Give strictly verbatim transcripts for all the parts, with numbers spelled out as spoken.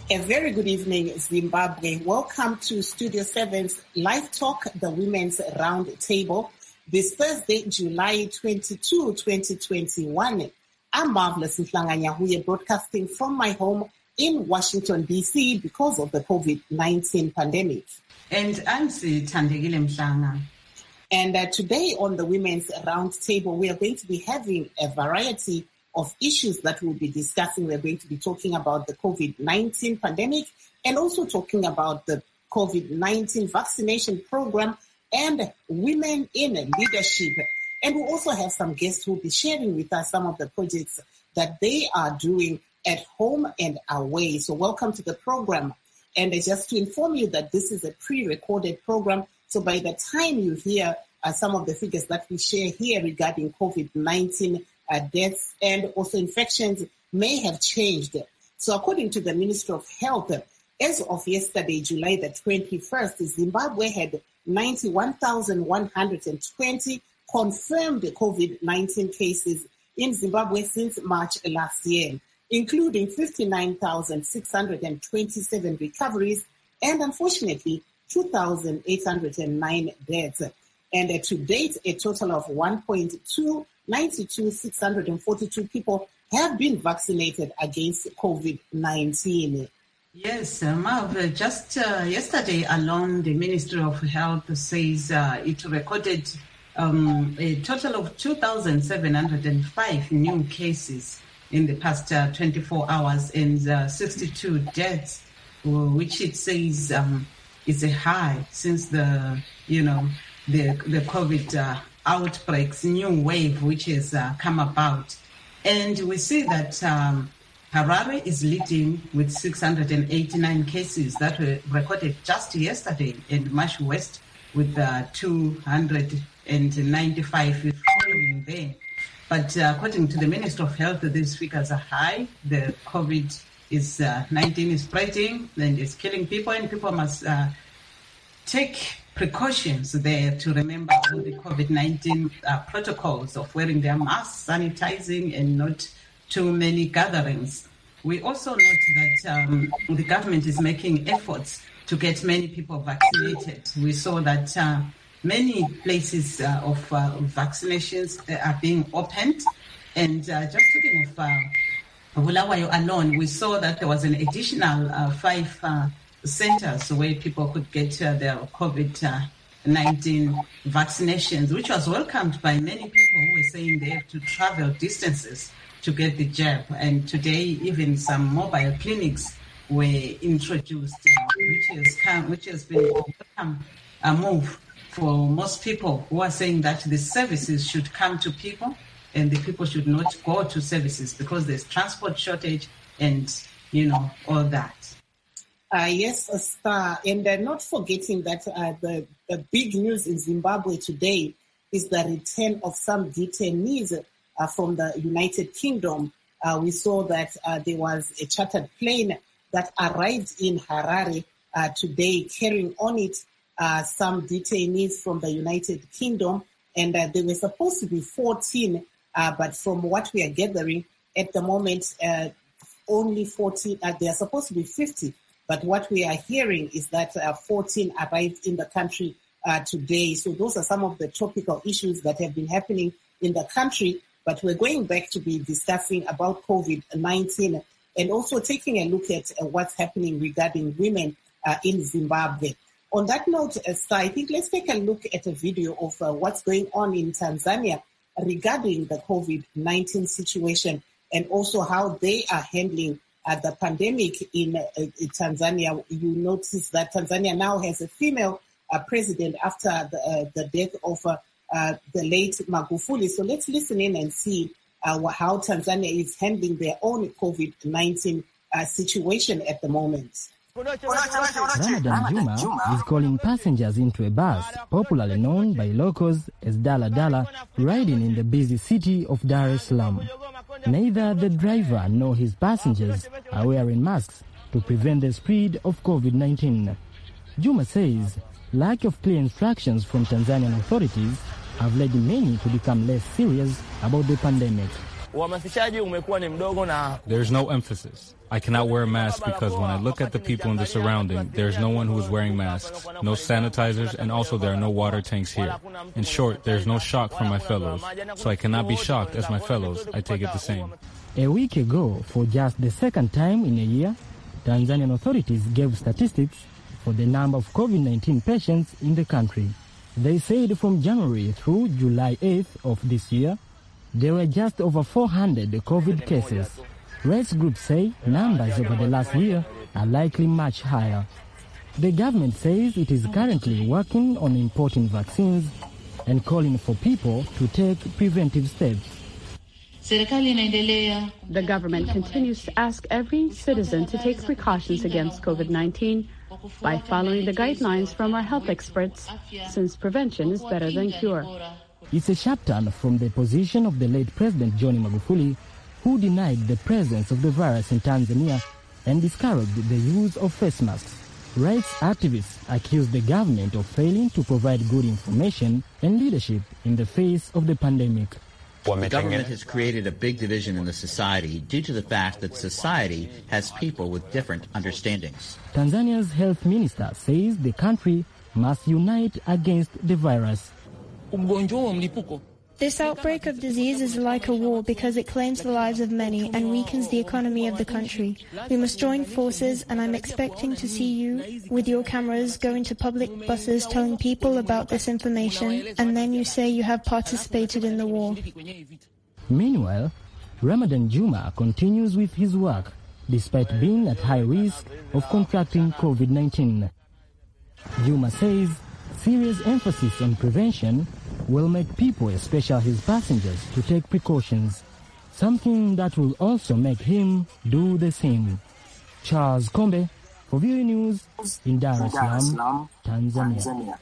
A very good evening, Zimbabwe. Welcome to Studio seven's Live Talk, the Women's Round Table. This Thursday, July twenty-second, twenty twenty-one. I'm Marvelous Mhlanga-Nyahuye, broadcasting from my home in Washington, D C because of the COVID nineteen pandemic. And I'm Thandekile Mhlanga. And uh, today on the Women's Round Table, we are going to be having a variety of issues that we'll be discussing. We're going to be talking about the COVID nineteen pandemic and also talking about the COVID nineteen vaccination program and women in leadership. And we'll also have some guests who will be sharing with us some of the projects that they are doing at home and away. So welcome to the program. And just to inform you that this is a pre-recorded program. So by the time you hear uh, some of the figures that we share here regarding COVID nineteen Uh, deaths and also infections may have changed. So according to the Ministry of Health, as of yesterday, July the twenty-first, Zimbabwe had ninety-one thousand one hundred twenty confirmed COVID nineteen cases in Zimbabwe since March last year, including fifty-nine thousand six hundred twenty-seven recoveries and unfortunately two thousand eight hundred nine deaths. And uh, to date, a total of one point two nine two thousand six hundred forty-two people have been vaccinated against COVID nineteen. Yes, uh, Marv, uh, just uh, yesterday alone, the Ministry of Health says uh, it recorded um, a total of two thousand seven hundred five new cases in the past uh, twenty-four hours and uh, sixty-two deaths, which it says um, is a high since the, you know, the, the COVID uh, outbreaks, new wave which has uh, come about. And we see that um, Harare is leading with six hundred eighty-nine cases that were recorded just yesterday, and Mash West with uh, two hundred ninety-five following there. But uh, according to the Ministry of Health, these figures are high. The COVID is uh, nineteen is spreading and is killing people, and people must uh, take precautions there to remember all the COVID nineteen uh, protocols of wearing their masks, sanitizing, and not too many gatherings. We also note that um, the government is making efforts to get many people vaccinated. We saw that uh, many places uh, of uh, vaccinations are being opened. And uh, just talking of uh, Bulawayo alone, we saw that there was an additional uh, five uh, centers where people could get uh, their COVID nineteen vaccinations, which was welcomed by many people who were saying they have to travel distances to get the jab. And today, even some mobile clinics were introduced, uh, which has come, which has been a welcome uh, move for most people who are saying that the services should come to people and the people should not go to services because there's transport shortage and, you know, all that. Uh, yes, Star. And uh, not forgetting that uh, the, the big news in Zimbabwe today is the return of some detainees uh, from the United Kingdom. Uh, we saw that uh, there was a chartered plane that arrived in Harare uh, today carrying on it uh, some detainees from the United Kingdom. And uh, there were supposed to be fourteen, uh, but from what we are gathering at the moment, uh, only fourteen, uh, they are supposed to be fifty. But what we are hearing is that uh, fourteen arrived in the country uh, today. So those are some of the topical issues that have been happening in the country. But we're going back to be discussing about COVID nineteen and also taking a look at uh, what's happening regarding women uh, in Zimbabwe. On that note, uh, Star, I think let's take a look at a video of uh, what's going on in Tanzania regarding the COVID nineteen situation and also how they are handling Uh, the pandemic in, uh, in Tanzania. You notice that Tanzania now has a female uh, president after the, uh, the death of uh, uh, the late Magufuli. So let's listen in and see uh, how Tanzania is handling their own COVID nineteen uh, situation at the moment. Ramadan Juma is calling passengers into a bus, popularly known by locals as Dala Dala, riding in the busy city of Dar es Salaam. Neither the driver nor his passengers are wearing masks to prevent the spread of COVID nineteen. Juma says lack of clear instructions from Tanzanian authorities have led many to become less serious about the pandemic. There's no emphasis. I cannot wear a mask because when I look at the people in the surrounding, there's no one who is wearing masks, no sanitizers, and also there are no water tanks here. In short, there's no shock from my fellows, so I cannot be shocked as my fellows. I take it the same. A week ago, for just the second time in a year, Tanzanian authorities gave statistics for the number of COVID nineteen patients in the country. They said from January through July eighth of this year, there were just over four hundred COVID cases. Rights groups say numbers over the last year are likely much higher. The government says it is currently working on importing vaccines and calling for people to take preventive steps. The government continues to ask every citizen to take precautions against COVID nineteen by following the guidelines from our health experts, since prevention is better than cure. It's a sharp turn from the position of the late President John Magufuli, who denied the presence of the virus in Tanzania and discouraged the use of face masks. Rights activists accuse the government of failing to provide good information and leadership in the face of the pandemic. The government has created a big division in the society due to the fact that society has people with different understandings. Tanzania's health minister says the country must unite against the virus. This outbreak of disease is like a war because it claims the lives of many and weakens the economy of the country. We must join forces, and I'm expecting to see you with your cameras go into public buses telling people about this information, and then you say you have participated in the war. Meanwhile, Ramadan Juma continues with his work despite being at high risk of contracting COVID nineteen. Juma says serious emphasis on prevention will make people, especially his passengers, to take precautions, something that will also make him do the same. Charles Kombe for V O A News in Dar es Salaam, Tanzania.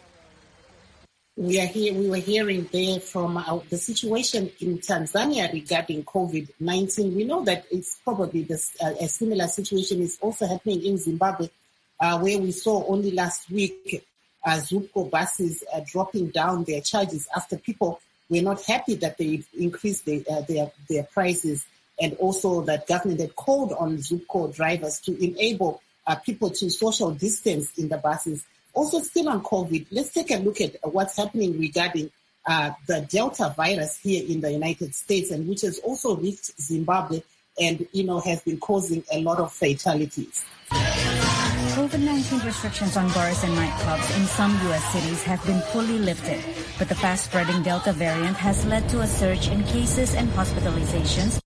We are here. We were hearing there from uh, the situation in Tanzania regarding COVID nineteen. We know that it's probably this, uh, a similar situation is also happening in Zimbabwe, uh, where we saw only last week uh, Zupco buses uh, dropping down their charges after people were not happy that they increased the, uh, their their prices, and also that government had called on Zupco drivers to enable uh, people to social distance in the buses. Also, still on COVID, let's take a look at what's happening regarding uh, the Delta virus here in the United States, and which has also reached Zimbabwe and, you know, has been causing a lot of fatalities. COVID nineteen restrictions on bars and nightclubs in some U S cities have been fully lifted, but the fast-spreading Delta variant has led to a surge in cases and hospitalizations.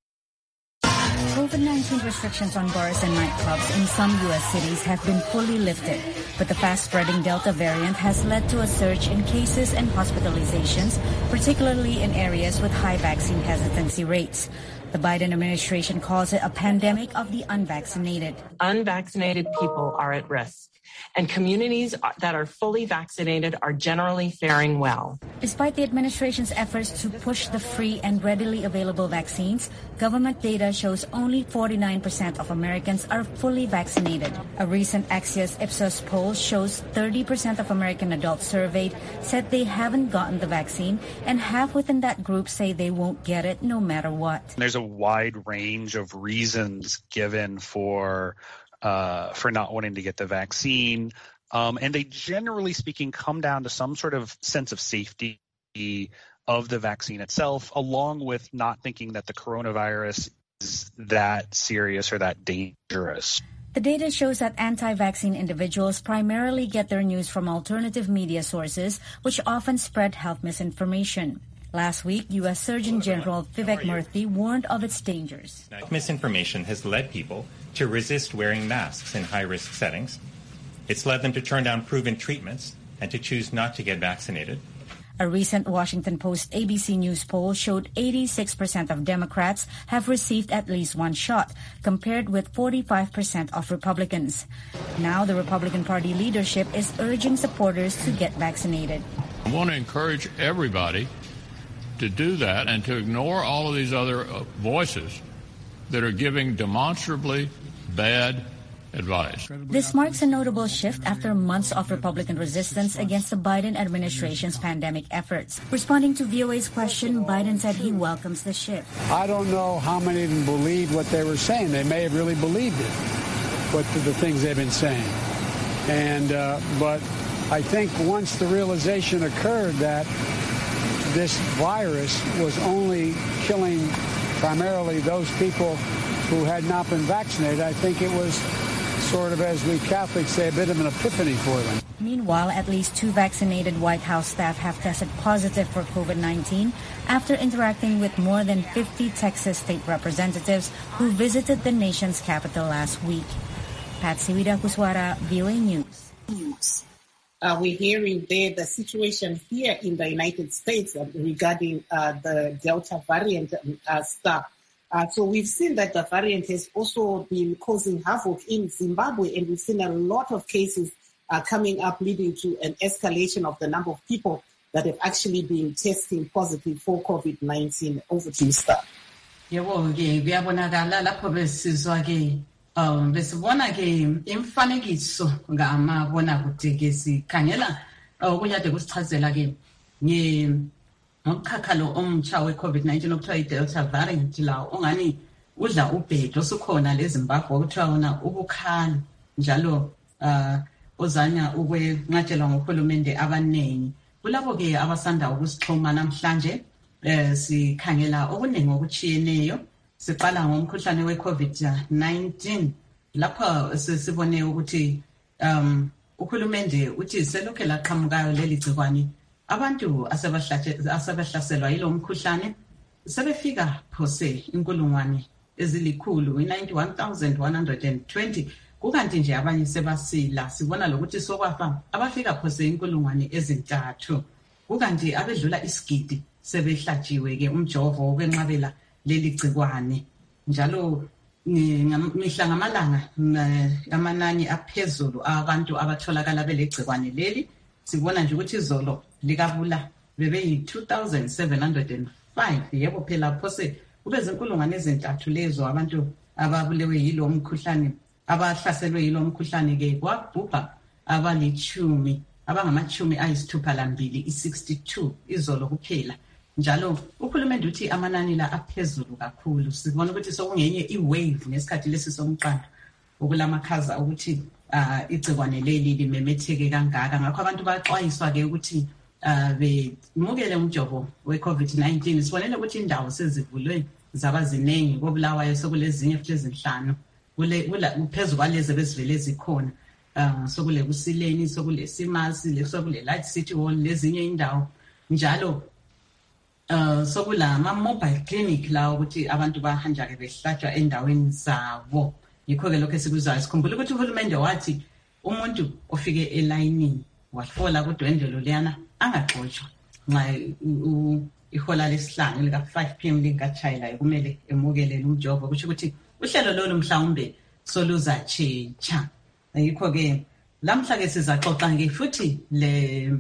COVID nineteen restrictions on bars and nightclubs in some U S cities have been fully lifted, but the fast-spreading Delta variant has led to a surge in cases and hospitalizations, particularly in areas with high vaccine hesitancy rates. The Biden administration calls it a pandemic of the unvaccinated. Unvaccinated people are at risk, and communities that are fully vaccinated are generally faring well. Despite the administration's efforts to push the free and readily available vaccines, government data shows only forty-nine percent of Americans are fully vaccinated. A recent Axios Ipsos poll shows thirty percent of American adults surveyed said they haven't gotten the vaccine, and half within that group say they won't get it no matter what. There's a wide range of reasons given for Uh, for not wanting to get the vaccine. Um, and they, generally speaking, come down to some sort of sense of safety of the vaccine itself, along with not thinking that the coronavirus is that serious or that dangerous. The data shows that anti-vaccine individuals primarily get their news from alternative media sources, which often spread health misinformation. Last week, U S Surgeon General Vivek Murthy warned of its dangers. Misinformation has led people to resist wearing masks in high-risk settings. It's led them to turn down proven treatments and to choose not to get vaccinated. A recent Washington Post A B C News poll showed eighty-six percent of Democrats have received at least one shot, compared with forty-five percent of Republicans. Now the Republican Party leadership is urging supporters to get vaccinated. I want to encourage everybody to do that and to ignore all of these other uh, voices that are giving demonstrably bad advice. This marks a notable shift after months of Republican resistance against the Biden administration's pandemic efforts. Responding to V O A's question, Biden said he welcomes the shift. I don't know how many of them believed what they were saying. They may have really believed it, what the, the things they've been saying. And uh, but I think once the realization occurred that this virus was only killing primarily those people who had not been vaccinated, I think it was sort of, as we Catholics say, a bit of an epiphany for them. Meanwhile, at least two vaccinated White House staff have tested positive for COVID nineteen after interacting with more than fifty Texas state representatives who visited the nation's capital last week. Patsy Widakuswara, V O A News. News. Uh, we're hearing there the situation here in the United States uh, regarding uh, the Delta variant uh, stuff. Uh, so we've seen that the variant has also been causing havoc in Zimbabwe, and we've seen a lot of cases uh, coming up, leading to an escalation of the number of people that have actually been testing positive for COVID nineteen. Over to you, Star. Yebo ke kuyabonakala lapho besizwa ke um besibona ke imfanekiso ngamabona kude ke sikhangela ukuyade kusichazela ke nge ngokhakhalo omtsha we-COVID nineteen okuthiwa i-Delta variant la ongani udla ubhedo osukhona leZimbabwe okuthiwa wona ubukhala njalo uh ozanya ukwenqatshelwa ngohulumende abaningi kulabo ke abasanda ukusixhuma namhlanje eh sikhangela okuningi okuchiyeneyo siqala ngomkhuhlane we-COVID nineteen lapha sibone ukuthi um uhulumende uthi selokhe laqhamukayo leli gciwane abantu asebahlaselwa yilo mkhuhlane sebefika phose inkulungwane ezilikhulu i-ninety-one thousand one hundred twenty kukanti nje abanye sebasila sibona lokuthi sokwafa abafika phose inkulungwane ezintathu kukanti abedlula isigidi sebehlatshiwe ke umjovo wokwenqabela leli gciwane njalo mihla ngamalanga amanani aphezulu abantu abatholakala belegciwane leli sibona nje ukuthi izolo likabula bebeyi-two thousand seven hundred five yebo phela phose kube zinkulungwane ezintathu lezo abantu ababulewe yilo mkhuhlane abahlaselwe yilo mkhuhlane ke kwabhubha abalichumi abangamachumi ayisithupha lambili i-sixty-two izolo kuphela njalo uhulumende uthi amanani la aphezulu kakhulu sibona ukuthi sokungenye i-wave ngesikhathi lesi somqando okulamakhaza ukuthi uh, igcikwane leli limemetheke kangaka ngakho abantu baxwayiswa ke ukuthi uh, bemukele umjovo we-COVID nineteen sibonele ukuthi indawo sezivulwe zaba ziningi kobulawayo sokulezinye futhi ezinhlanu kule phezulu kwalezi bezivele zikhona uh, sokule kusileni sokule simasi sokule Light City Hall lezinye indawo njalo uh, sokula ama mobile clinic la ukuthi abantu bahanja ke behlatshwa endaweni zabo yikho ke lokho esikuzayo sikhumbula ukuthi uhulumende wathi umuntu ofike elayinini wafola kudwendelo liyana angaxoshwa nxa ihola lesihlanu lika five p m lingachayila kumele emukele umjovo kusho ukuthi uhlelo lolu mhlawumbe soluza tshintsha yikho ke lamhla ke sizaxoxa nge futhi le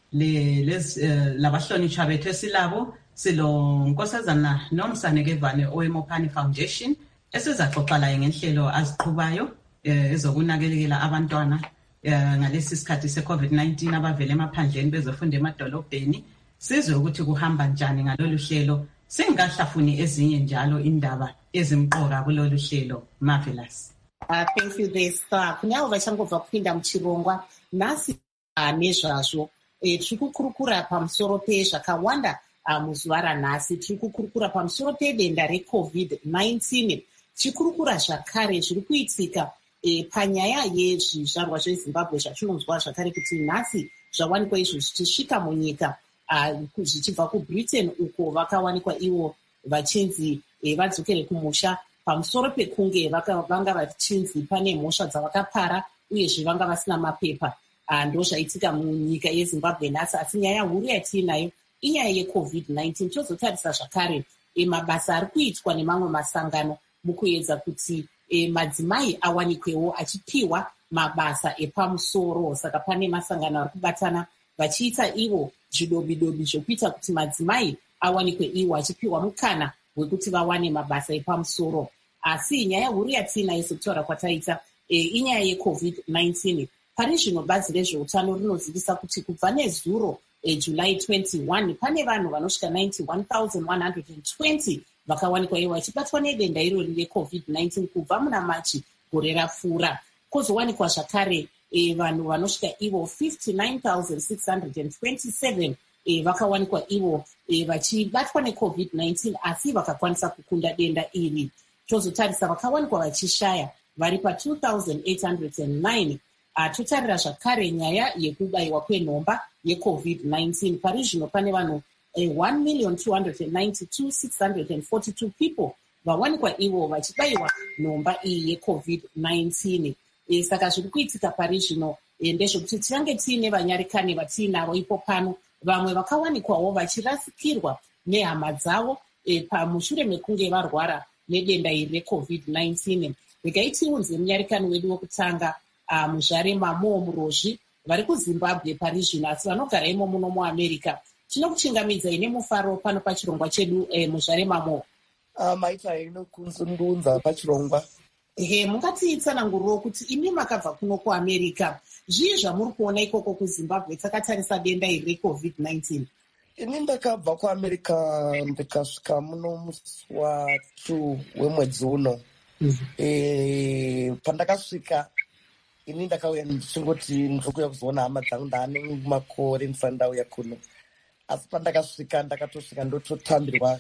le labahlonishwa bethu esilabo silo nkosazana Nomsane Kevane oweMophani Foundation esizaxoxa la ngenhlelo aziqhubayo ezokunakekela abantwana ngalesi sikhathi se-COVID nineteen abavele emaphandleni bezofunda emadolobheni sizwe ukuthi kuhamba njani ngalolu hlelo singahlafuni ezinye njalo indaba ezimqoka kulolu hlelo Marvelous. Uh, thank you there, Star. Kunyavo vachangobva kupinda muchirongwa nhasi nezvazvo tiri kukurukura pamusoro pezvakawanda muzuva ranhasi tiri kukurukura pamusoro pedenda reCovid nineteen tichikurukura zvakare zviri kuitika E, panyaya yezvizvarwa zveZimbabwe zvatinonzwa zvakare kuti nhasi zvawanikwa izvo zvichisvika munyika uh, zvichibva kuBritain uko vakawanikwa ivo vachinzi e, vadzokere kumusha pamusoro pekunge vanga vachinzi pane mhosva dzavakapara uyezve vanga vasina mapepa uh, ndo zvaitika munyika yeZimbabwe nhasi asi nyaya huru yatiinayo inyaya yeCovid nineteen tozotarisa zvakare e, mabasa ari kuitwa nemamwe masangano mukuedza kuti E, madzimai awanikwewo achipiwa mabasa epamusoro saka pane masangano ari kubatana vachiita ivo zvidobidobi zvokuita kuti madzimai awanikwe iwo achipiwa mukana wekuti vawane mabasa epamusoro asi nyaya huru yatiinayo sekutaura kwataita inyaya yecovid nineteen. Pari zvino bazi rezveutano rinozivisa kuti kubva nezuro July twenty-first pane vanhu vanosvika ninety-one thousand one hundred twenty vakawanikwa ivo vachibatwa nedenda irori recovid nineteen kubva muna Machi gore rapfuura. Kwozowanikwa zvakare e, vanhu vanosvika ivo fifty-nine thousand six hundred twenty-seven e, vakawanikwa ivo e, vachibatwa necovid nineteen asi vakakwanisa kukunda denda iri. Tozotarisa vakawanikwa vachishaya vari pa two thousand eight hundred nine. Uh, totarira zvakare nyaya yekubayiwa kwenhomba yecovid nineteen. Pari zvino pane vanhu uh, one million two hundred ninety-two thousand six hundred forty-two people vawanikwa ivo vachibayiwa nhomba iyi yecovid nineteen. E, saka zviri kuitika pari zvino e, ndezvekuti tinenge tiine vanyarikani vatiinavo ipo pano, vamwe vakawanikwawo vachirasikirwa nehama dzavo e, pamushure mekunge varwara nedenda iri recovid nineteen. Regai tiunze munyarikani wedu wekutanga Uh, Muzharema Mo Murozhi vari kuZimbabwe pari zvino asi vanogara imo muno muAmerica. Tinokuchingamidzai nemufaro pano pachirongwa chedu eh, Muzharema Mo. Uh, maita inokunzundunza pachirongwa. He, mungatiitsananguriro kuti imi makabva kuno kuAmerica. Zvii zvamuri kuona ikoko kuZimbabwe takatarisa denda iri recovid nineteen? Ini ndakabva kuAmerica ndikasvika muno musi wa two wemwedzi uno. Mm-hmm. E, pandakasvika ini ndakauya ndichingoti ndikuya kuzoona hama dzangu ndaane makore ndisati ndauya kuno, asi pandakasvika ndakatosvika ndototambirwa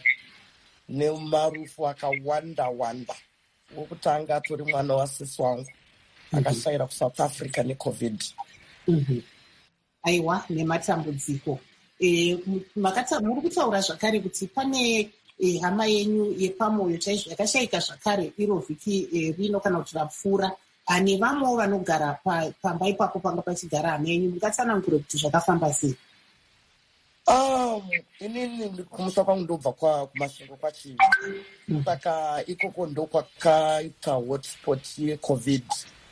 nemarufu akawanda wanda. Wokutanga atori mwana wasisi wangu akashayira kuSouth Africa necovid. Mm-hmm. Aiwa, nematambudziko e, muri kutaura zvakare kuti pane e, hama yenyu yepamoyo chaizvo yakashayika zvakare iro vhiki e, rino kana kuti rapfuura. Ani vamwewo vanogara pamba ipapo panga pachigara hama yenyu, mungatsanangure kuti zvakafamba sei? Um, inini kumusa kwangu ndobva kumasvingo kwachivi, saka ikoko ndokwakaita hotspot yecovid.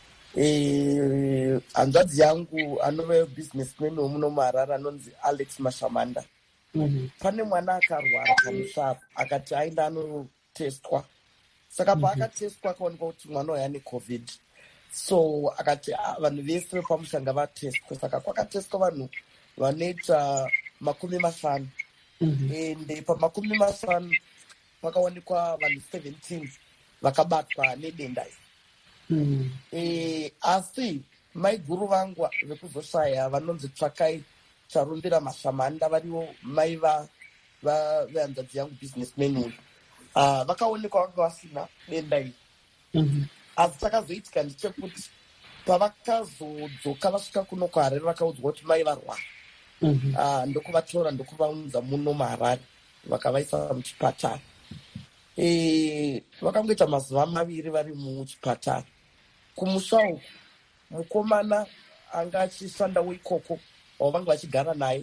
E, hanzvadzi yangu anove businessman wemuno muHarare anonzi Alex Mashamanda. Mm-hmm. Pane mwana akarwara pamushapo akati aenda anotestwa, saka paakatestwa akaonekwa kuti mwana uyu ane covid. So akati vanhu vese pamushanga vatestwa, saka kwakatestwa vanhu vanoita makumi mashanu. Mm-hmm. Ende pamakumi mashanu pakawanikwa vanhu seventeen vakabatwa nedenda iri. Mm-hmm. E, asi maiguru vangu vekuzoshaya vanonzi Tsvakai Charumbira Mashamanda variwo mai vehanzvadzi yangu businessman uyu. Uh, vakaonekwa vanga vasina denda iri. Mm-hmm. Asi chakazoitika ndechekuti pavakazodzoka vasvika kuno kuHarare vakaudzwa kuti mai varwara. Mm-hmm. Uh, ndokuvatora ndokuvaunza muno muHarare vakavaisa muchipatara. E, vakangoita mazuva maviri vari muchipatara. Kumusha uku mukomana anga achishandawo ikoko wavanga vachigara naye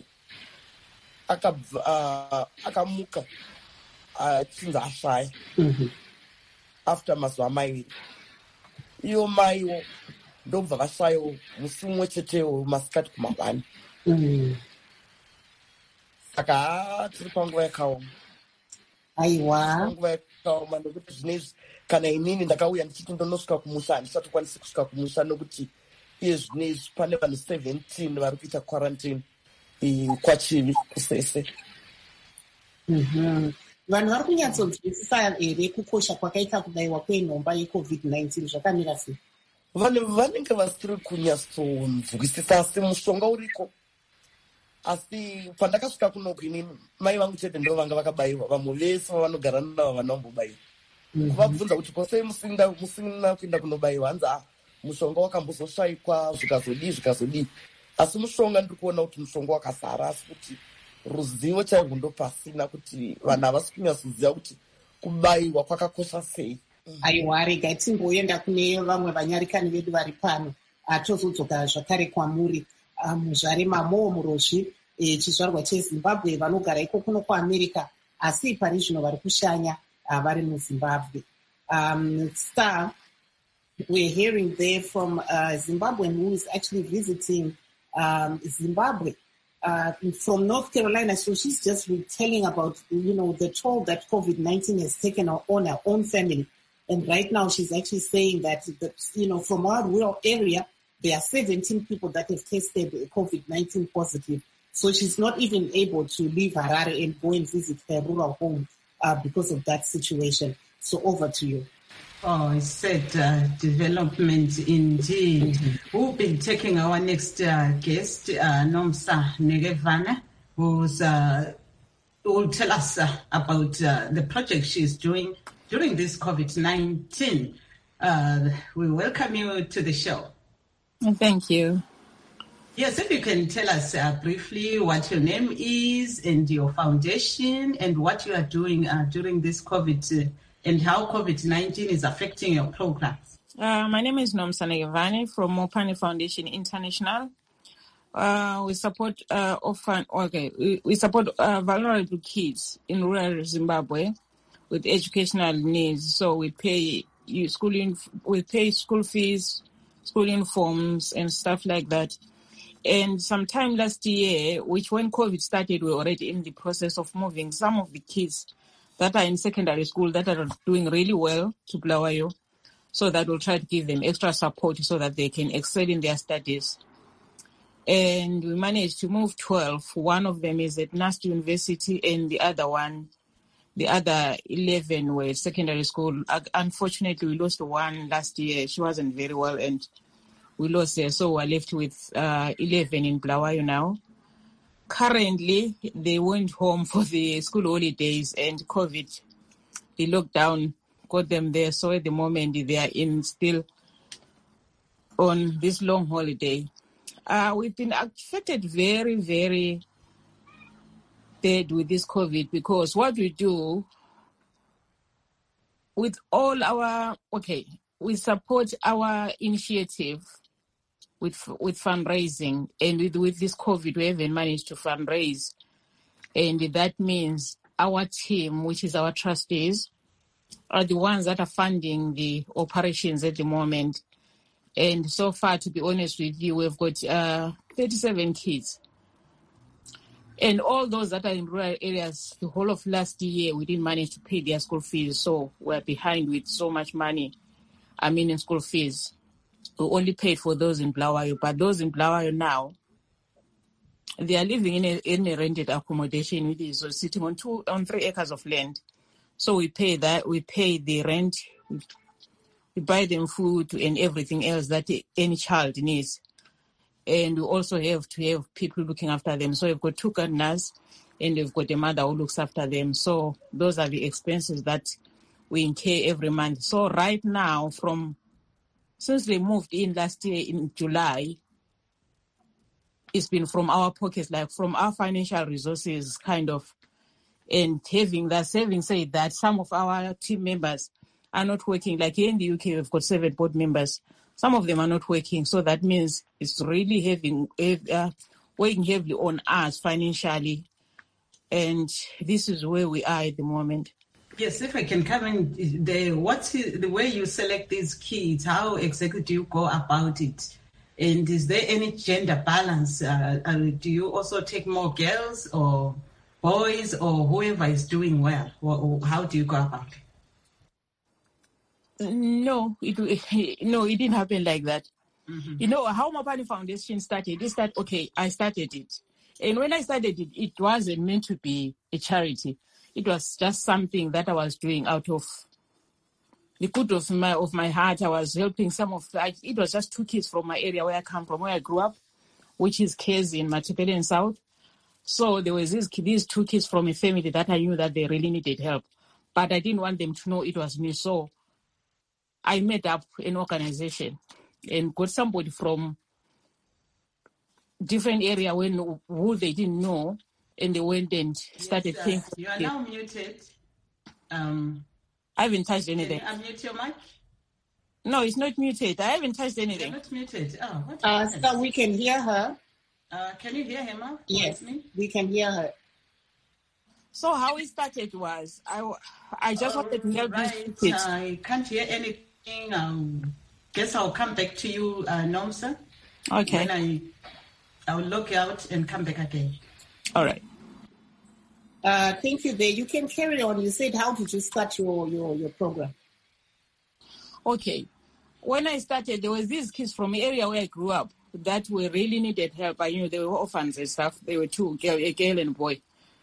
akamuka achinzi ashaya. Mm-hmm. After mazuva maviri iyo maiwo ndobva vashayawo musi mumwe chetewo masikati kumangwani. Mm-hmm. Saka tiri panguva yakaoma. Aiwa. Panguva yakaoma nokuti zvinezvi kana inini ndakauya ndichiti ndonosvika kumusha handisatokwanisi kusvika kumusha nokuti iye zvinezvi pane vanhu seventeen vari kuita quarantine kwachivi kusese. Mm-hmm. Vanhu vari kunyatsonzwisisa here kukosha kwakaita kubayiwa kwenhomba yecovid nineteen zvakamira sei? Vanhu vanenge vasiri kunyatsonzwisisa asi mushonga uriko. Asi pandakasvika kunoku inini mai vangu chete ndo vanga vakabayiwa, vamwe vese vanogara navo vanombobayiwa. Mm-hmm. Kuvabvunza kuti kosei musina musina kuenda kunobayiwa, hanzi ah mushonga wakambozoshaikwa zvikazodii zvikazodii. Asi mushonga ndiri kuona kuti mushonga wakazara, asi kuti ruzivo chairwo ndopasina kuti vanhu havasi kunyatsoziva kuti kubayiwa kwakakosha sei. Aiwa, regai timboenda kune vamwe vanyarikani vedu vari pano. Tozodzoka zvakare kwamuri. Muzharema Mo Murozhi, chizvarwa cheZimbabwe vanogara iko kuno kuAmerica asi pari zvino vari kushanya vari muZimbabwe. Um, Star, we're hearing there from a Zimbabwean who is actually visiting um, Zimbabwe uh, from North Carolina. So she's just telling about, you know, the toll that COVID nineteen has taken on her own family. And right now she's actually saying that, the, you know, from our rural area, there are seventeen people that have tested COVID nineteen positive. So she's not even able to leave Harare and go and visit her rural home uh, because of that situation. So over to you. Oh, it's sad uh, development indeed. Mm-hmm. We'll be taking our next uh, guest, uh, Nomsa Negevana, who's uh, who will tell us uh, about uh, the project she's doing during this COVID nineteen. Uh, we welcome you to the show. Thank you. Yes, if you can tell us uh, briefly what your name is and your foundation and what you are doing uh, during this COVID uh, and how COVID nineteen is affecting your programs. Uh, my name is Nomsa Negevane from Mopani Foundation International. Uh, we support uh, orphan, okay, we, we support uh, vulnerable kids in rural Zimbabwe with educational needs. So we pay you school inf- we pay school fees, school uniforms, and stuff like that. And sometime last year, which when COVID started, we were already in the process of moving some of the kids that are in secondary school that are doing really well to Bulawayo, so that we'll try to give them extra support so that they can excel in their studies. And we managed to move twelve. One of them is at Nast University, and the other one, the other eleven were at secondary school. Unfortunately, we lost one last year. She wasn't very well, and we lost her, so we're left with uh, eleven in Bulawayo now. Currently, they went home for the school holidays, and COVID, the lockdown, got them there. So at the moment, they are in still on this long holiday. Uh, we've been affected very, very bad with this COVID because what we do with all our, okay, we support our initiative with with fundraising, and with, with this COVID, we haven't managed to fundraise. And that means our team, which is our trustees, are the ones that are funding the operations at the moment. And so far, to be honest with you, we've got uh, thirty-seven kids. And all those that are in rural areas, the whole of last year, we didn't manage to pay their school fees. So we're behind with so much money, I mean, in school fees. We only paid for those in Bulawayo, but those in Bulawayo now, they are living in a, in a rented accommodation, which is sitting on two, on three acres of land. So we pay that, we pay the rent, we buy them food and everything else that any child needs. And we also have to have people looking after them. So we've got two gardeners and we've got a mother who looks after them. So those are the expenses that we incur every month. So right now, from since they moved in last year in July, it's been from our pockets, like from our financial resources, kind of. And having that, having said that, some of our team members are not working. Like here in the U K, we've got seven board members. Some of them are not working. So that means it's really having, uh, weighing heavily on us financially. And this is where we are at the moment. Yes, if I can come in, the, what's the way you select these kids? How exactly do you go about it? And is there any gender balance? Uh, uh, do you also take more girls or boys or whoever is doing well? Or, or how do you go about it? No, it, no, it didn't happen like that. Mm-hmm. You know, how Mopani Foundation started is that, okay, I started it. And when I started it, it wasn't meant to be a charity. It was just something that I was doing out of the good of my of my heart. I was helping some of, like, it was just two kids from my area where I come from, where I grew up, which is Kezi in Matipele South. So there was this, these two kids from a family that I knew that they really needed help. But I didn't want them to know it was me. So I made up an organization and got somebody from different area when who they didn't know. And they went and started paying. Yes, uh, you are now muted. Um, I haven't touched anything. Can you unmute your mic? No, it's not muted. I haven't touched anything. You're not muted. Oh, what uh, so we can hear her. Uh, can you hear him? Huh? Yes, we can hear her. So how it started was, I, I just All wanted to help right. these kids. I can't hear anything. I guess I'll come back to you, uh, Nomsa. Okay. When I, I'll log out and come back again. All right. Uh, thank you there. You can carry on. You said, how did you start your, your, your program? okay, when I started, there was these kids from the area where I grew up that were really needed help. I knew they were orphans and stuff. They were two, girl, a girl and a boy.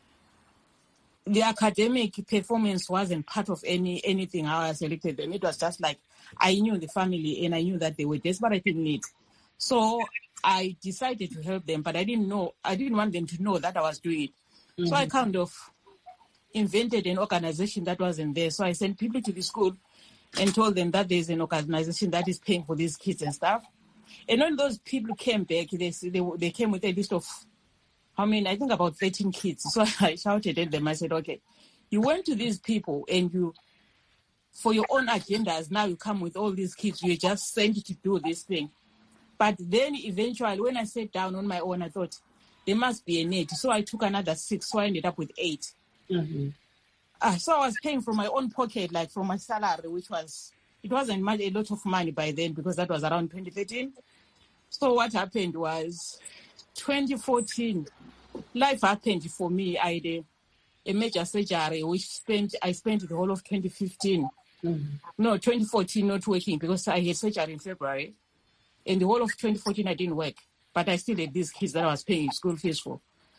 The academic performance wasn't part of any anything how I selected them. It was just like I knew the family and I knew that they were desperate in need. So I decided to help them, but I didn't know, I didn't want them to know that I was doing it. Mm-hmm. So I kind of invented an organization that wasn't there. So I sent people to the school and told them that there's an organization that is paying for these kids and stuff. And when those people came back, they they, they came with a list of, I mean, I think about thirteen kids. So I shouted at them. I said, okay, you went to these people and you, for your own agendas, now you come with all these kids. You just sent to do this thing. But then eventually, when I sat down on my own, I thought, there must be a need. So I took another six, so I ended up with eight. Mm-hmm. Uh, so I was paying from my own pocket, like from my salary, which was, it wasn't much, a lot of money by then because that was around twenty thirteen. So what happened was, twenty fourteen, life happened for me. I had a, a major surgery, which spent I spent the whole of twenty fifteen. Mm-hmm. No, twenty fourteen not working because I had surgery in February. And the whole of twenty fourteen, I didn't work. But I still had these kids that I was paying school fees for.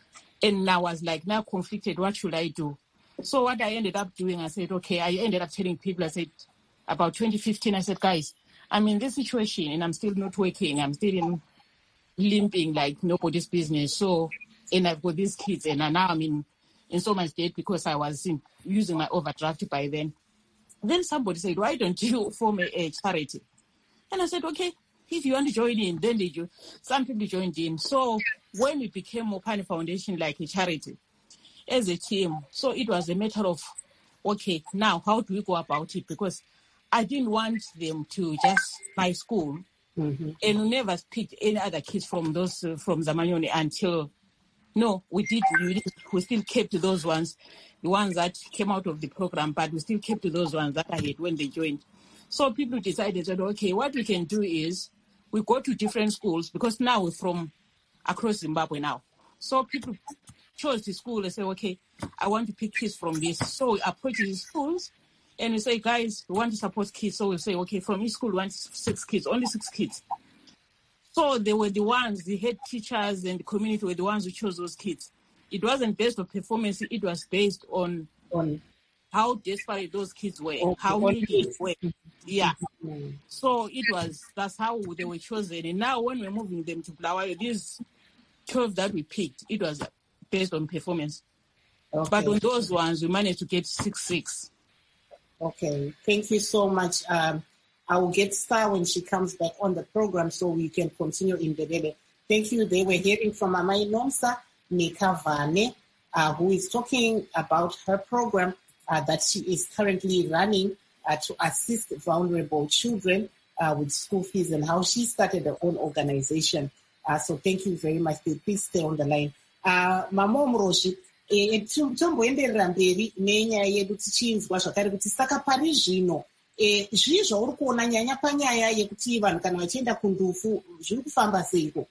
And I was like, now conflicted, what should I do? So what I ended up doing, I said, okay, I ended up telling people, I said, about twenty fifteen, I said, guys, I'm in this situation and I'm still not working. I'm still in limping like nobody's business. So, and I've got these kids and now I'm in, in so much debt because I was in, using my overdraft by then. Then somebody said, why don't you form a, a charity? And I said, okay, if you want to join in, then they do. Some people joined in. So when we became Mopani Foundation like a charity, as a team, so it was a matter of, okay, now how do we go about it? Because I didn't want them to just buy school, mm-hmm. and we never picked any other kids from those uh, from Zamanyoni until, no, we did, we did, we still kept those ones, the ones that came out of the program, but we still kept those ones that I had when they joined. So people decided that, okay, what we can do is we go to different schools because now we're from across Zimbabwe now. So people chose the school and say, okay, I want to pick kids from this. So we approach these schools and we say, guys, we want to support kids. So we say, okay, from each school, we want six kids, only six kids. So they were the ones, the head teachers and the community were the ones who chose those kids. It wasn't based on performance. It was based on, on how desperate those kids were, okay. how needy they were. Yeah. Mm-hmm. So it was, that's how they were chosen. And now when we're moving them to Bulawayo, these twelve that we picked, it was based on performance. Okay. But on those ones, we managed to get six, six. Okay. Thank you so much. Um, I will get Star when she comes back on the program so we can continue in the debate. Thank you. They were hearing from Amai Nomsa Nekavane, uh, who is talking about her program uh, that she is currently running uh, to assist vulnerable children uh, with school fees and how she started her own organization. Uh, so thank you very much. Please stay on the line. Uh, Mama Mroshi, tomboenderera mberi nenyaya yedu tichinzwa zvakare kuti saka pari zvino zvii zvauri kuona nyanya panyaya yekuti vanhu kana vachienda kundufu zviri kufamba seiko?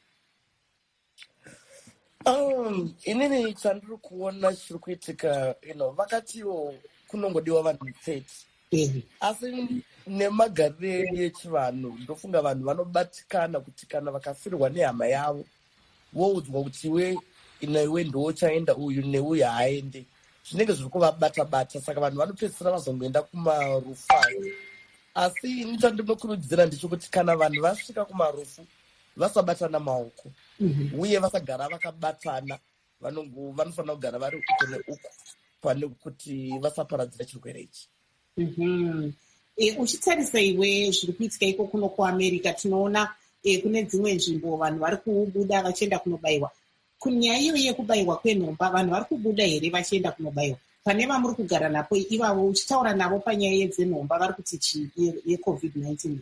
Um, inini chandiri kuona chiri kuitika, you know, vakatiwo kunongodiwa vanhu thirty. Asi nemagariro yechivanhu ndofunga vanhu vanobatikana kuti kana vakafirwa nehama yavo woudzwa kuti we iwe ndiwo chaenda uyu neuyu haaende, zvinenge zviri kuvabata-bata, saka vanhu vanopedzisira vazongoenda kumarufu ayo. Asi ini chandinokurudzira ndechekuti kana vanhu vasvika kumarufu vasabatana maoko, mm-hmm. uye vasagara vakabatana, vanofanira kugara vari uko neuko pane kuti vasaparadzira chirwere ichi. Mm-hmm. E, uchitarisa iwe zviri kuitika iko kuno kuamerica tinoona e, kune dzimwe nzvimbo vanhu vari kubuda vachienda kunobayiwa. Kunyaya iyo yekubayiwa kwenhomba vanhu vari kubuda here vachienda kunobayiwa? Pane vamuri kugara napo ivavo uchitaura navo panyaya yedzenhomba vari kuti chii yecovid nineteen?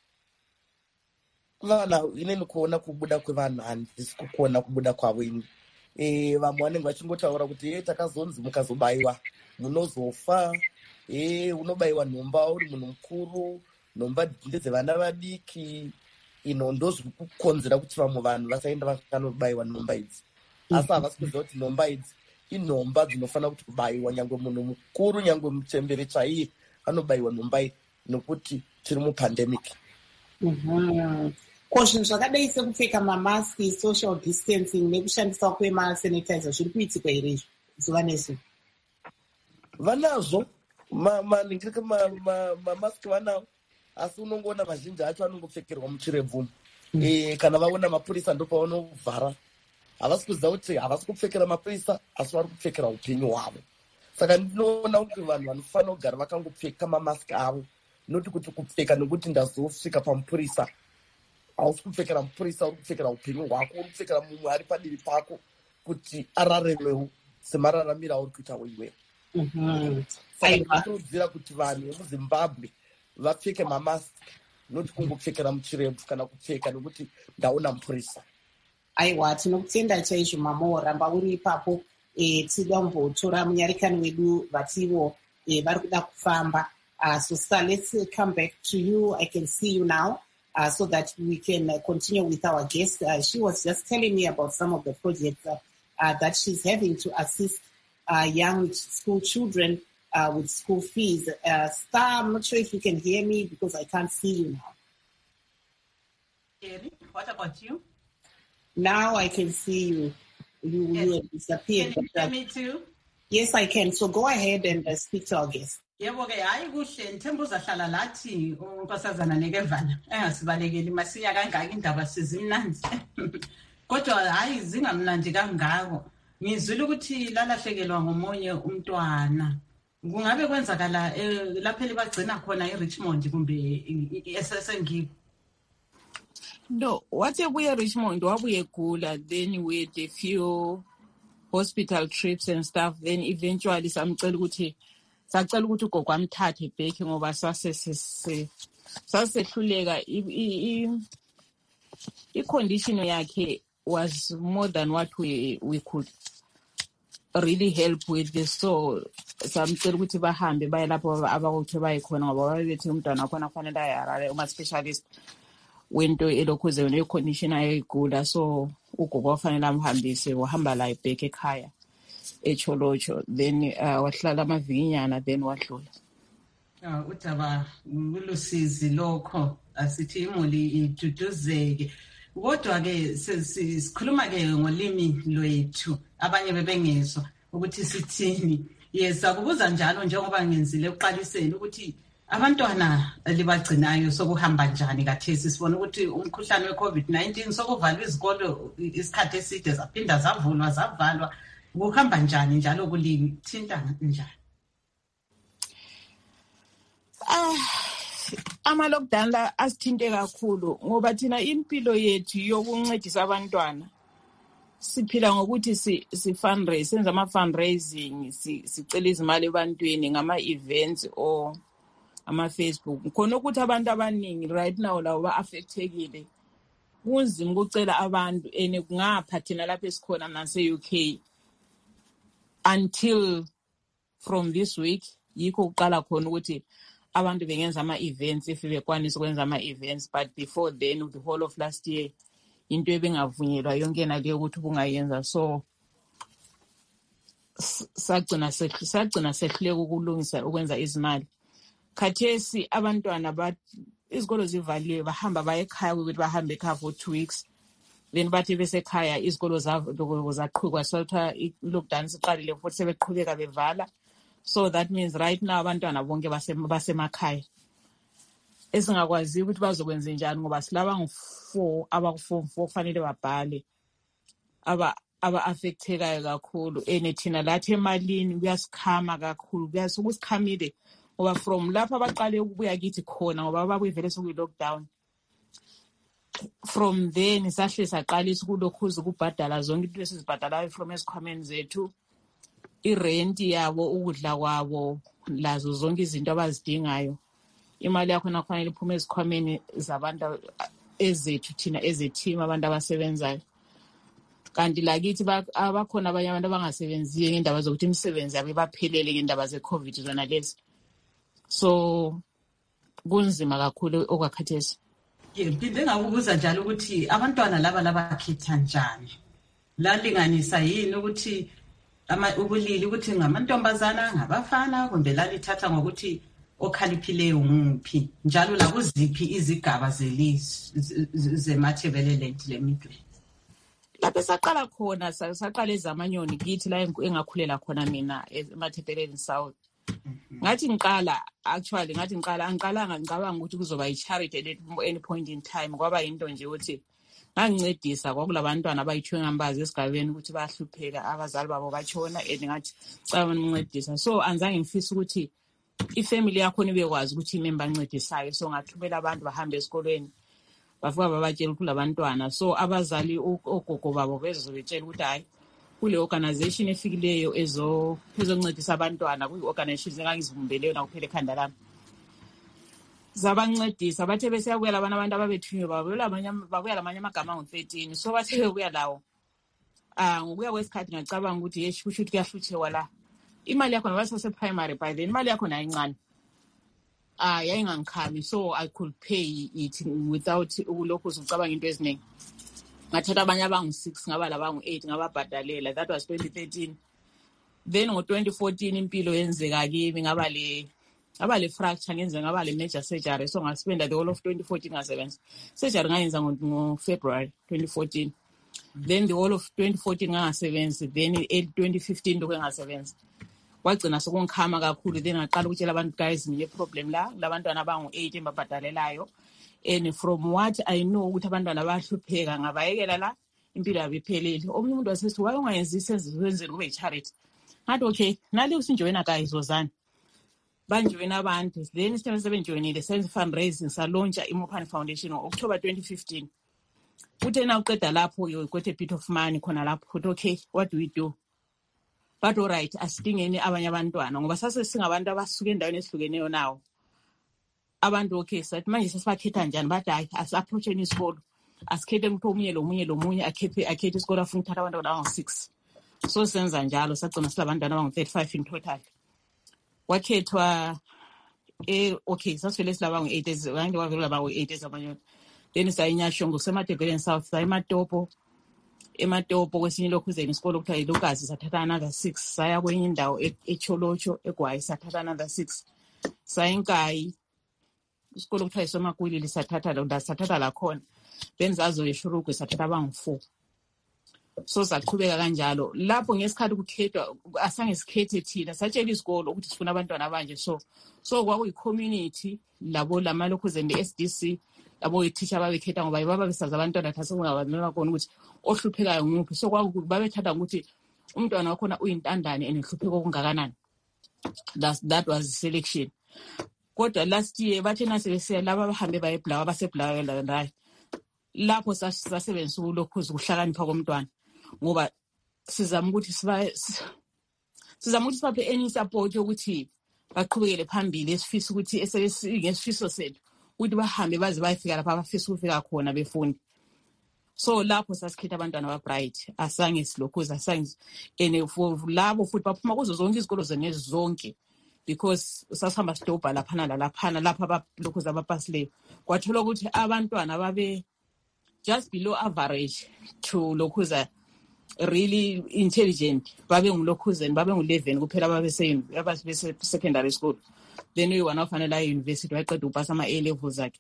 Vana inini kuona kubuda kwevanhu handisi kuona kubuda kwavo ini. E, vamwe vanenge vachingotaura kuti e, takazonzi mukazobayiwa munozofa. E, unobayiwa nhomba uri munhu mukuru, nhomba ndedzevana vadiki. Ino ndozviri kukonzera kuti vamwe vanhu vasaenda vakanobayiwa nhomba idzi. Asi havasi kuziva kuti nhomba idzi inhomba dzinofanira kuti kubayiwa, nyangwe munhu mukuru, nyangwe muchembere chaiye anobayiwa nhomba idzi. nokuti tiri mupandemic. Mhm. Ko zvinhu zvakadai sekupfeka mamaski, social distancing nekushandiswa kwemasanitizer zviri kuitika here izvo zuva nezuva? Vanazvo maningirike mamaski vanawo, asi unongoona mazhinji acho anongopfekerwa muchirebvu. Eh, kana vaona mapurisa ndopavanovhara. Havasi kuziva kuti havasi kupfekera mapurisa asi vari kupfekera upenyu hwavo. Saka ndinoona kuti vanhu vanofanira kugara vakangopfeka mamaski avo, noti kuti kupfeka nokuti ndazosvika pamupurisa. Hausi kupfekera mupurisa, uri kupfekera upenyu hwako, uri kupfekera mumwe ari padivi pako kuti araremewo semararamiro auri kuita iwe. Saka ndinokurudzira kuti vanhu vemuZimbabwe vapfeke mamaski, noti kungopfekera muchirebvu kana kupfeka nokuti ndaona mupurisa. Aiwa, tinokutenda chaizvo mama ramba uri ipapo. E, tida kumbotora munyarikani wedu vativo e, vari kuda kufamba. Uh, so sir, let's come back to you. I can see you now uh, so that we can uh, continue with our guest. Uh, she was just telling me about some of the projects uh, uh, that she's having to assist uh, young school children uh, with school fees. Uh, Star, I'm not sure if you can hear me because I can't see you now. What about you? Now I can see you. You, yes. you disappeared. Can you hear me too? Yes, I can. So go ahead and uh, speak to our guest. Yebo ke hayi kuhle Nthemba uzahlala lathi unkosazana nekevana engasibalekeli masiya kangaka indaba sizimnandi kodwa hayi zingamnandi kangako ngizwile ukuthi lalahlekelwa ngomunye umntwana kungabe kwenzakala lapha libagcina khona eRichmond kumbe eSengibo. No, wayebuye eRichmond wabuye egula, then we had a few hospital trips and stuff, then eventually samcela ukuthi sacela ukuthi ugogo amthathe back ngoba sase sasehluleka i condition yakhe was more than what we we could really help with this. So samcela ukuthi bahambe baye lapho abakuthi bayikhona ngoba babethi umntwana khona kufanele ayarare uma specialist wento elokhuze ne condition ayigula, so ugogo wafanele amhambise wahamba la back ekhaya eCholocho, then uh, wahlala amavinyana then wadlula. Ah, utaba ngulusizi lokho asithi imuli iduduzeke. Kodwa ke sikhuluma ke ngolimi lwethu abanye bebengezwa ukuthi sithini. Yes, akubuza njalo njengoba ngenzile uqalisela ukuthi abantwana libagcinayo sokuhamba njani kathesi sibona ukuthi umkhuhlane weCovid nineteen sokuvalwa izikolo isikhathi eside zaphinda zavulwa zavalwa. Kuhamba njani njalo kulimi thinta njani? Ah, ama lockdown la asithinte kakhulu ngoba thina impilo yethu yokuncedisa abantwana siphila ngokuthi si, si fundraise, senza ama fundraising, si sicela izimali ebantwini ngama events or ama Facebook. Khona ukuthi abantu abaningi right now lawo ba affectekile. Kunzima ukucela abantu ene kungapha thina lapha esikhona nase U K. Until from this week yikho uqala khona ukuthi abantu bengenza ama events if bekwanisa ukwenza ama events, but before then the whole of last year into ebengavunyelwa yonke nale ukuthi kungayenza. So sagcina sagcina sehluleka ukulungisa ukwenza izimali. Khathesi abantwana ba izikolo zivaliwe bahamba baye ekhaya ukuthi bahambe ekhaya for two weeks. Then bathi besekhaya izikolo zaqhubeka soltha lockdown siqalile futhi sebeqhubeka bevala. So that means right now abantwana bonke basemakhaya esingakwazi ukuthi bazokwenza njani ngoba silaba ngo-four abaku-form four kufanele babhale aba aba affectekayo kakhulu ene thina lathi emalini kuyasikhama kakhulu kuyasukusikhamile ngoba from lapha abaqale ukubuya kithi khona ngoba babuyivele sokuyi-lockdown. From then sahle saqalisa ukulokhuza ukubhadala zonke into esizibhadalayo from esikhwameni zethu, irent yabo, ukudla kwabo, lazo zonke izinto abazidingayo. Imali yakho nakufanele iphume esikhwameni zabantu ezethu thina ezeteam abantu abasebenzayo. Kanti lakithi abakhona abanye abantu abangasebenziyo ngendaba zokuthi imisebenzi yabo baphelele ngendaba ze-COVID zona lezi. So kunzima kakhulu okwakhathesi. Ngiphinde ngakubuza njalo ukuthi abantwana laba labakhetha njani, lalinganisa yini ukuthi ama ubulili ukuthi ngamantombazana ngabafana kumbe lalithatha ngokuthi okhaliphileyo nguphi njalo la kuziphi izigaba zelizwe zemathebeleland lemidwe? Lapho saqala khona saqala ezamanyoni kithi la engakhulela khona mina emathebeleland South. Ngathi ngiqala actually ngathi ngiqala angiqalanga ngicabanga ukuthi kuzoba i-charity at any point in time, kwaba into nje ukuthi ngangincedisa kwakulabantwana abayithwe ngambazi esigabeni ukuthi bayahlupheka abazali babo batshona and ngathi caba ngincedisa. So anzange ngifisa ukuthi ifamily yakho nibe kwazi ukuthi imember ancedisayo, so ngathumela abantu bahambe esikolweni bavuka babatshela ukuthi labantwana, so abazali ogogo babo bezobetshela ukuthi hayi kule organization efikileyo ezo ezoncedisa abantwana kuyi organization engangizivumbeleyo nakuphela ekhanda lami zabancedisa. Bathe bese yakuya labana abantu ababethunywe babuya abanye babuya lamanye amagama ngo thirteen. So bathe bekuya lawo ah ngokuya kwesikhathi ngacabanga ukuthi yeshi kusho ukuthi kuyahlutshewa la imali yakho nabasase primary by then imali yakho nayincane ah yayingangikhami, so I could pay it without ulokhu uzucabanga into eziningi. Ngathatha abanye abangu six ngaba labangu eight ngababhadalela. That was twenty thirteen. Then ngo twenty fourteen impilo yenzeka kimi ngaba le ngaba le fracture ngenze ngaba le major surgery, so ngaspenda the whole of twenty fourteen ngasebenza. Surgery ngayenza ngo February twenty fourteen. Then the whole of twenty fourteen ngasebenza, then twenty fifteen lokho ngasebenza. Wagcina sokungikhama kakhulu, then ngaqala ukutshela abantu guys ngine problem la labantwana abangu eight embabhadalelayo. And from what I know ukuthi abantwana bahlupheka ngabayekela la impilo yabo iphelele. Omunye umuntu wasesithi waye ungayenzi isenzo wenzeni kube i-charity. Ngathi okay nali usinjoyina guys wozani banjoyina abantu, then isithe sebenjoyinile senze fundraising salontsha iMopani Foundation ngo October twenty fifteen. Uthe na uqeda lapho you got a bit of money khona lapho uthi okay what do we do? But all right asidingeni abanye abantwana ngoba sase singabantu abasuka endaweni esihlukeneyo nawo abantu. Okay sathi manje sesibakhetha njani? Bathi hayi asi-approacheni isikolo asikhethe umuntu omunye lomunye lomunye akhethe akhethe isikolo afuna ukuthatha abantu abangu six. So senza njalo sagcina silabantwana abangu thirty-five in total. Wakhethwa eh okay sasivele silabangu eight ezange wavela abangu eight ezamanyoni. Then sayinyasho ngosemathebeleland South sayimatopo ematopo kwesinye lokhuzeni isikolo kuthiwa yiLukazi sathatha another six. Saya kwenye indawo eCholocho eGwayi sathatha another six. Sayinkayi isikolo kuthiwa iSomakwili sathatha lo sathatha la khona. Then zazo eShurugwe sathatha abangu four. So saqhubeka kanjalo lapho ngesikhathi kukhethwa asange sikhethe thina satshela isikolo ukuthi sifuna abantwana abanje. So so kwakuyi community labo lamalokhuzeni S D C labo ithisha babekhetha ngoba baba besaza abantwana thase kungabamela khona ukuthi ohluphekayo nguphi. So kwakuthi babethatha ukuthi umntwana wakhona uyintandane enehlupheko okungakanani. That that was selection. Kodwa last year bathi nasebesiya laba bahambe bayeblawa baseblawa la lapho sasebenzisa ulokhuzi kuhlakanipha komntwana ngoba sizama ukuthi siba sizama ukuthi siphe any support yokuthi baqhubekele phambili esifisa ukuthi esesifiso sethu ukuthi bahambe baze bayifika lapha abafisa ukufika khona befundi. So lapho sasikhetha abantwana ba bright asange silokhuza asange ene labo futhi baphuma kuzo zonke izikolo zenezi zonke because sasihamba stopha lapha na lapha lapha abalokhuza abapasileyo kwathola ukuthi abantwana babe just below average to lokhuza really intelligent babe ngulokhuzeni babe ngu eleven kuphela babe se base secondary school. Then we wana fanele la university waqeda upasa ama A levels akhe.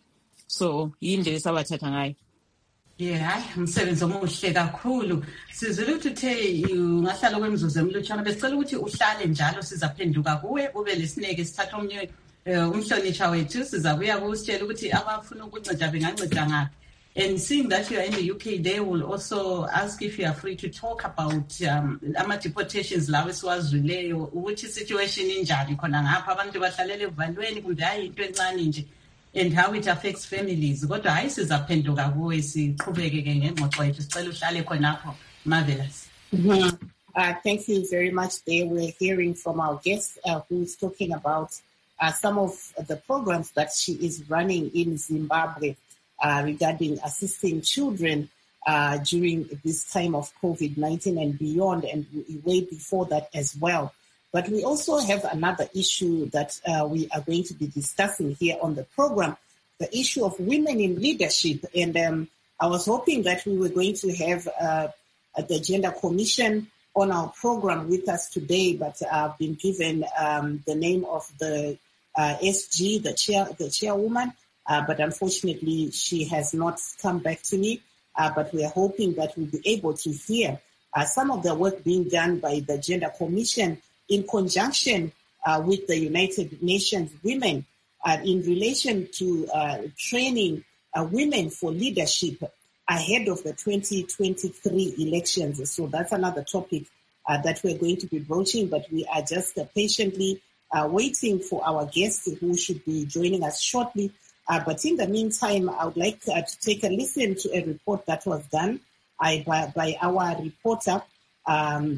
So yindlela sabathatha ngayo. Yeah, umsebenzi omuhle kakhulu. Sizele ukuthi uthe ungahlala kwemzuzu emlutshwana besicela ukuthi uhlale njalo sizaphenduka kuwe ube lesineke sithatha omnye umhlonitsha wethu sizabuya kusitshela ukuthi abafuna ukunceda benganceda ngaphi. And seeing that you are in the U K, they will also ask if you are free to talk about um, ama deportations lawo esiwazileyo ukuthi situation injani khona ngapha abantu bahlalele evalweni kumbe hayi into encane nje and how it affects families. Kodwa hayi sizaphenduka kuwe siqhubeke ke ngengxoxo yethu sicela uhlale khonapho. Marvelous. Mm-hmm. Uh, thank you very much. There we're hearing from our guest uh, who's talking about uh, some of the programs that she is running in Zimbabwe. Uh, regarding assisting children uh, during this time of COVID nineteen and beyond, and way before that as well. But we also have another issue that uh, we are going to be discussing here on the program, the issue of women in leadership. And um, I was hoping that we were going to have uh, the Gender Commission on our program with us today, but I've been given um, the name of the uh, S G, the chair, the chairwoman, uh, but unfortunately she has not come back to me. Uh, but we are hoping that we'll be able to hear uh, some of the work being done by the Gender Commission in conjunction uh, with the United Nations Women uh, in relation to uh, training uh, women for leadership ahead of the twenty twenty-three elections. So that's another topic uh, that we're going to be broaching, but we are just uh, patiently uh, waiting for our guests who should be joining us shortly. Uh, but in the meantime, I would like uh, to take a listen to a report that was done uh, by, by our reporter, um,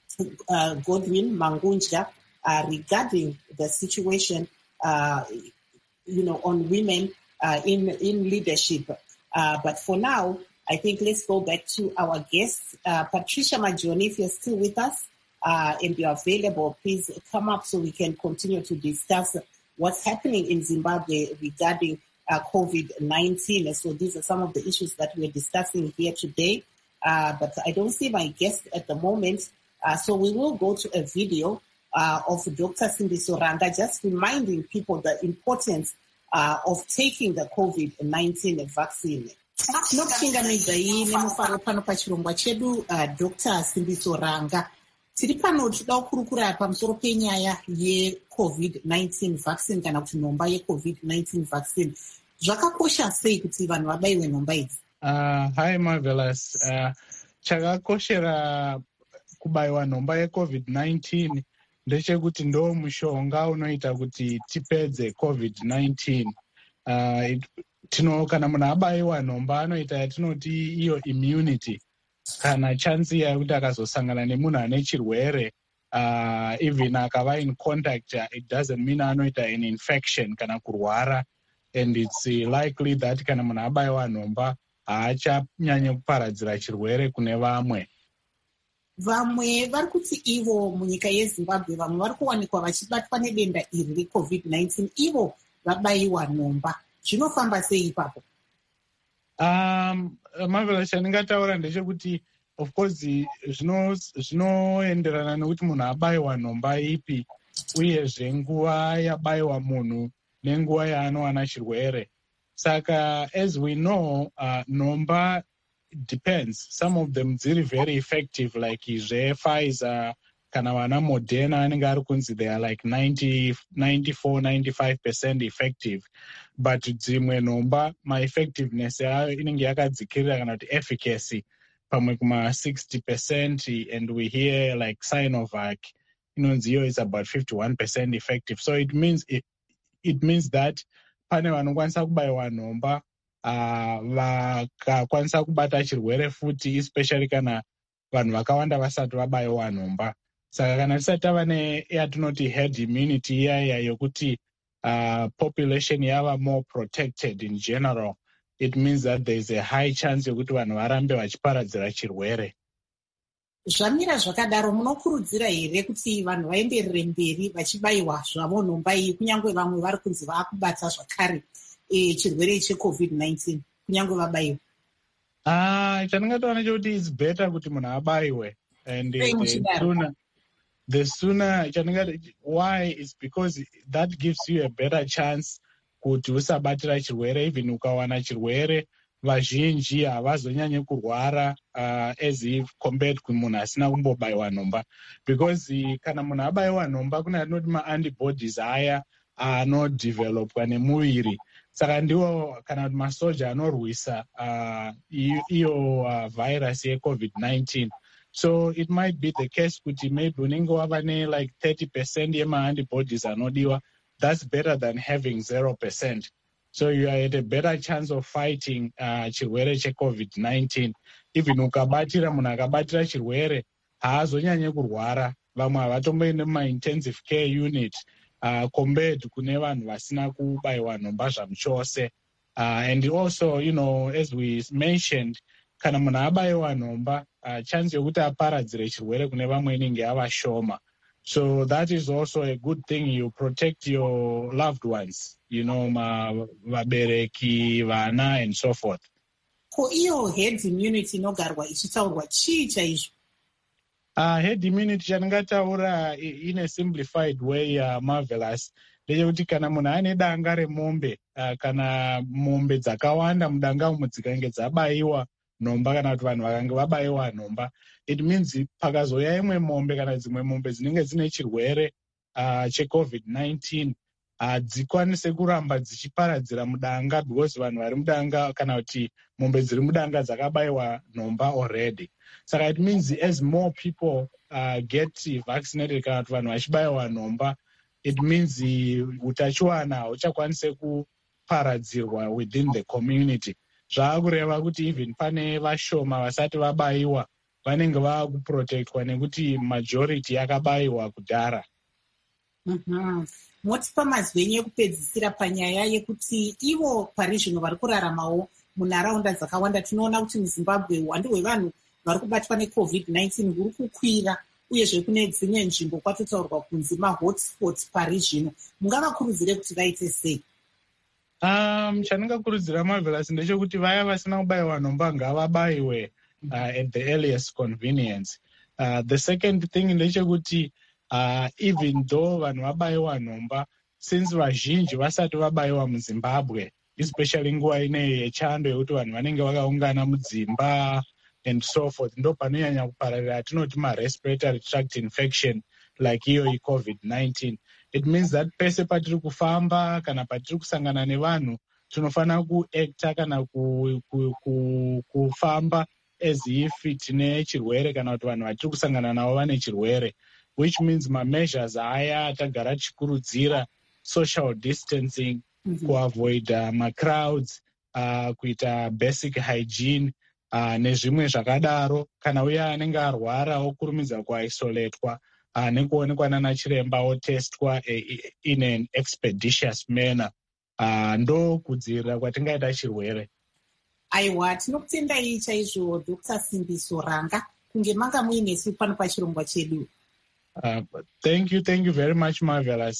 uh, Godwin Mangunja, uh, regarding the situation, uh, you know, on women uh, in, in leadership. Uh, but for now, I think let's go back to our guests. Uh, Patricia Majoni, if you're still with us uh, and you're available, please come up so we can continue to discuss what's happening in Zimbabwe regarding uh, COVID nineteen. So these are some of the issues that we're discussing here today. Uh, but I don't see my guest at the moment. Uh, so we will go to a video uh, of Doctor Simbiso Ranga, just reminding people the importance uh, of taking the COVID nineteen vaccine. Tinopingamidza nemufaro pano pachirongwa chedu uh, Doctor Simbiso Ranga. Tiri pano tinoda kukurukura pamusoro penyaya yeCovid nineteen vaccine kana kuti nhomba yeCovid nineteen vaccine. Zvakakosha sei kuti vanhu vabaiwe nhomba idzi? Uh, hi Marvelous. Uh, chakakoshera kubaiwa nhomba yeCovid nineteen ndechekuti ndo mushonga unoita kuti tipedze COVID nineteen. Uh, it, tino kana munhu abaiwa nhomba anoita yatinoti iyo immunity. Kana chansi yakuti akazosangana nemunhu ane chirwere uh, even akava in contact, uh, it doesn't mean anoita an infection kana kurwara, and it's uh, likely that kana munhu abaiwa nhomba haachanyanye kuparadzira chirwere kune vamwe. Vamwe vari kuti ivo munyika yeZimbabwe vamwe vari kuwanikwa vachibatwa nedenda iri reCovid nineteen ivo vabaiwa nhomba. Zvinofamba sei ipapo? Um, Marvelous, chandingataura ndechekuti of course zvinoenderana nekuti munhu abaiwa nhomba ipi uyezve nguva yabaiwa munhu nenguva yaanowana chirwere. Saka as we know, uh, nhomba depends. Some of them dziri very effective like zve Pfizer kana vana Moderna anenge ari kunzi they are like ninety, ninety-four, ninety-five percent effective. But dzimwe nhomba ma-effectiveness yayo inenge yakadzikirira kana kuti efficacy pamwe kuma sixty percent, and we hear like Sinovac inonzi iyo is about fifty-one percent effective. So it means it, it means that pane vanokwanisa kubaiwa nhomba uh, vakakwanisa kubata chirwere futi, especially kana vanhu vakawanda vasati vabaiwa nhomba. Saka kana tisati tava neyatinoti herd immunity iyaya yokuti uh, population yava more protected in general, it means that there is a high chance yokuti vanhu varambe vachiparadzira chirwere. Zvamira zvakadaro munokurudzira here kuti vanhu vaenderere mberi vachibayiwa zvavo nhomba iyi kunyange vamwe vari kunzi vaakubata zvakare e, chirwere cheCovid nineteen kunyange vabayiwa? Ah, chandingataura chekuti it's better kuti munhu abayiwe, and the sooner the sooner chandingati why is because that gives you a better chance kuti usabatira chirwere. Even ukawana chirwere vazhinji havazonyanye kurwara uh, as if compared kumunhu asina kumbobayiwa nhomba, because uh, kana munhu abayiwa nhomba kuna anoti ma-antibodies aya anodevelopwa nemuviri. Saka ndiwo kana kuti masoja anorwisa uh, iyo uh, virus yeCovid nineteen. So it might be the case kuti maybe unenge wava ne like thirty percent yema-antibodies anodiwa. That's better than having zero percent. So you are at a better chance of fighting uh, chirwere cheCovid nineteen. Even ukabatira munhu akabatira chirwere haazonyanye kurwara. Vamwe havatomboende muma-intensive care unit uh, compared kune vanhu vasina kubayiwa nhomba zvamuchose. Uh, and also, you know, as we mentioned, kana munhu abayiwa nhomba, uh, chance yokuti aparadzire chirwere kune vamwe inenge yava shoma. So that is also a good thing. You protect your loved ones, you know, ma vabereki, vana, and so forth. Ko iyo herd immunity inogarwa ichitaurwa chii chaizvo? Uh, herd immunity chandingataura in a simplified way, uh, Marvelous. ndechekuti kana munhu ane danga remombe uh, kana mombe dzakawanda mudanga umo dzikange dzabayiwa nhomba kana kuti vanhu vakange vabayiwa nhomba, it means pakazouya imwe mombe kana dzimwe mombe dzinenge dzine chirwere uh, checovid nineteen hadzikwanise uh, kuramba dzichiparadzira mudanga because vanhu vari mudanga kana kuti mombe dziri mudanga dzakabayiwa nhomba already. Saka it means as more people uh, get vaccinated kana kuti vanhu vachibayiwa nhomba, it means utachiwana hauchakwanise kuparadzirwa within the community. Zvaakureva kuti even pane vashoma vasati vabayiwa vanenge vaakuprotectwa nekuti majority yakabayiwa kudhara. Mm-hmm. Motipa mazvenyu ekupedzisira panyaya yekuti ivo pari zvino vari kuraramawo munharaunda dzakawanda. Tinoona kuti muZimbabwe uwandu hwevanhu vari kubatwa necovid nineteen huri kukwira, uyezve kune dzimwe nzvimbo kwatotaurwa kunzi mahotspot pari zvino. Mungavakurudzire kuti vaite sei? Um, chandingakurudzira Marvelous ndechekuti vaya vasina kubayiwa nhomba ngavabayiwe uh, at the earliest convenience. Uh, the second thing ndechekuti uh, even though vanhu vabayiwa nhomba, since vazhinji vasati vabayiwa muZimbabwe, especially nguva ineyi yechando yekuti vanhu vanenge vakaungana mudzimba and so forth, ndo panonyanya kupararira atinoti ma-respiratory tract infection like iyo i-covid nineteen. It means that pese patiri kufamba kana patiri kusangana nevanhu tinofanira kuacta kana ku, ku, ku, kufamba as if tine chirwere kana kuti vanhu vatiri kusangana navo vane chirwere, which means ma-measures aya tagara tichikurudzira, social distancing, mm-hmm. kuavoid uh, ma-crowds, uh, kuita basic hygiene, uh, nezvimwe zvakadaro. Kana uya anenge arwara okurumidza kuisoletwa uh, nekuonekwa nana chiremba otestwa uh, in an expeditious manner. Uh, ndo kudzivirira kwatingaita chirwere. Aiwa, tinokutendai chaizvo Doctor Simbiso Ranga kunge manga muinesu pano pachirongwa chedu. Uh, thank you, thank you very much, Marvelous.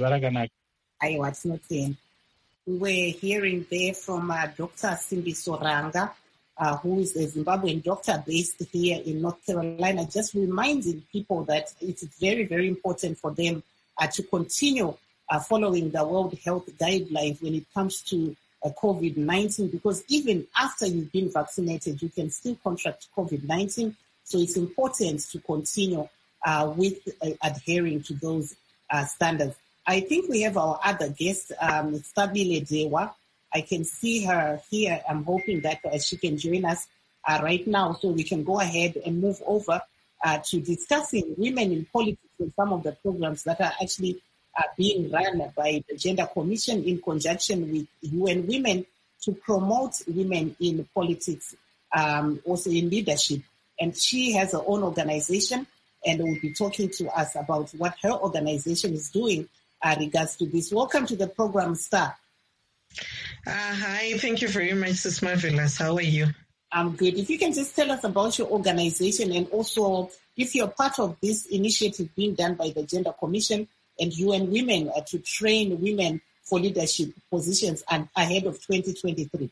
Aiwa, tinotenda. We were hearing there from uh, Doctor Simbiso Ranga, uh, who is a Zimbabwean doctor based here in North Carolina, just reminding people that it's very, very important for them uh, to continue uh, following the World Health Guidelines when it comes to uh, COVID nineteen, because even after you've been vaccinated, you can still contract COVID nineteen. So it's important to continue uh, with uh, adhering to those uh, standards. I think we have our other guest, um, Stabile Dewa. I can see her here. I'm hoping that uh, she can join us uh, right now, so we can go ahead and move over uh, to discussing women in politics and some of the programs that are actually uh, being run by the Gender Commission in conjunction with U N Women to promote women in politics, um, also in leadership. And she has her own organization and will be talking to us about what her organization is doing uh, regards to this. Welcome to the program, Star. Uh, hi, thank you very much, Sis Marvelous. How are you? I'm good. If you can just tell us about your organization and also if you're part of this initiative being done by the Gender Commission and U N Women uh, to train women for leadership positions and ahead of twenty twenty-three.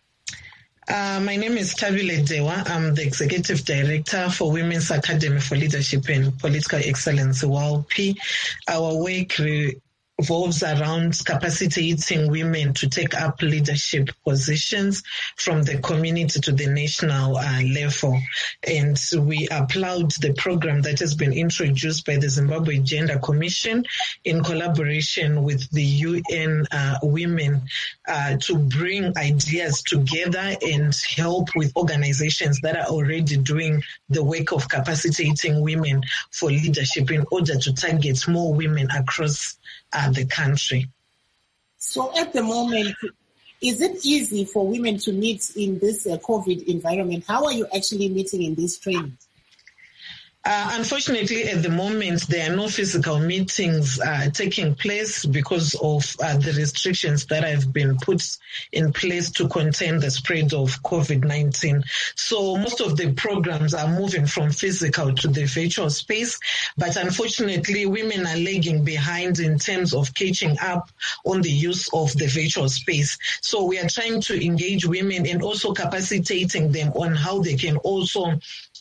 Uh, my name is Tabile Dewa. I'm the Executive Director for Women's Academy for Leadership and Political Excellence, W A L P. Our work re- revolves around capacitating women to take up leadership positions from the community to the national uh, level. And we applaud the program that has been introduced by the Zimbabwe Gender Commission in collaboration with the U N uh, Women uh, to bring ideas together and help with organizations that are already doing the work of capacitating women for leadership in order to target more women across Uh, the country. So at the moment, is it easy for women to meet in this uh, COVID environment? How are you actually meeting in these trainings? Uh, unfortunately, at the moment, there are no physical meetings uh, taking place because of uh, the restrictions that have been put in place to contain the spread of COVID nineteen. So most of the programs are moving from physical to the virtual space. But unfortunately, women are lagging behind in terms of catching up on the use of the virtual space. So we are trying to engage women and also capacitating them on how they can also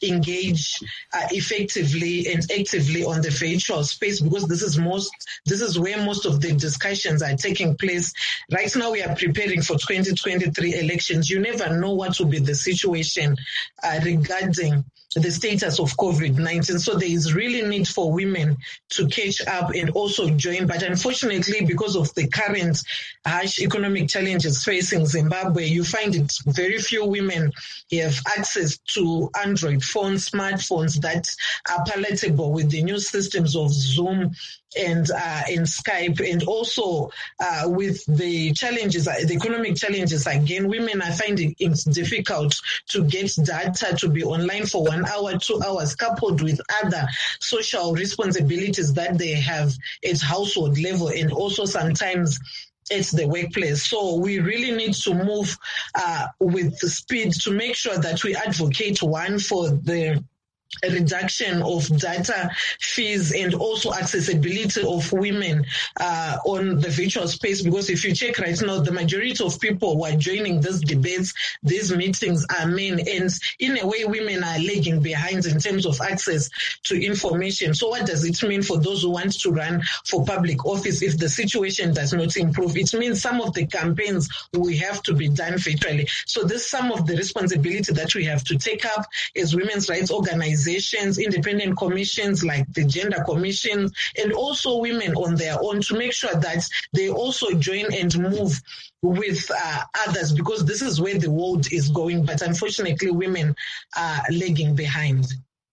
engage uh, effectively and actively on the virtual space, because this is most this is where most of the discussions are taking place. Right now we are preparing for twenty twenty-three elections. You never know what will be the situation uh, regarding the status of COVID nineteen. So there is really need for women to catch up and also join. But unfortunately, because of the current harsh economic challenges facing Zimbabwe, you find it very few women have access to Android phones, smartphones that are palatable with the new systems of Zoom and uh, in Skype, and also uh, with the challenges, uh, the economic challenges, again, women are finding it difficult to get data, to be online for one hour, two hours, coupled with other social responsibilities that they have at household level, and also sometimes at the workplace. So we really need to move uh, with the speed to make sure that we advocate, one, for the a reduction of data fees and also accessibility of women uh, on the virtual space, because if you check right now, the majority of people who are joining these debates, these meetings, are men, and in a way women are lagging behind in terms of access to information. So what does it mean for those who want to run for public office if the situation does not improve? It means some of the campaigns will have to be done virtually. So this is some of the responsibility that we have to take up as women's rights organizations, independent commissions like the Gender Commission, and also women on their own, to make sure that they also join and move with uh, others, because this is where the world is going. But unfortunately, women are lagging behind.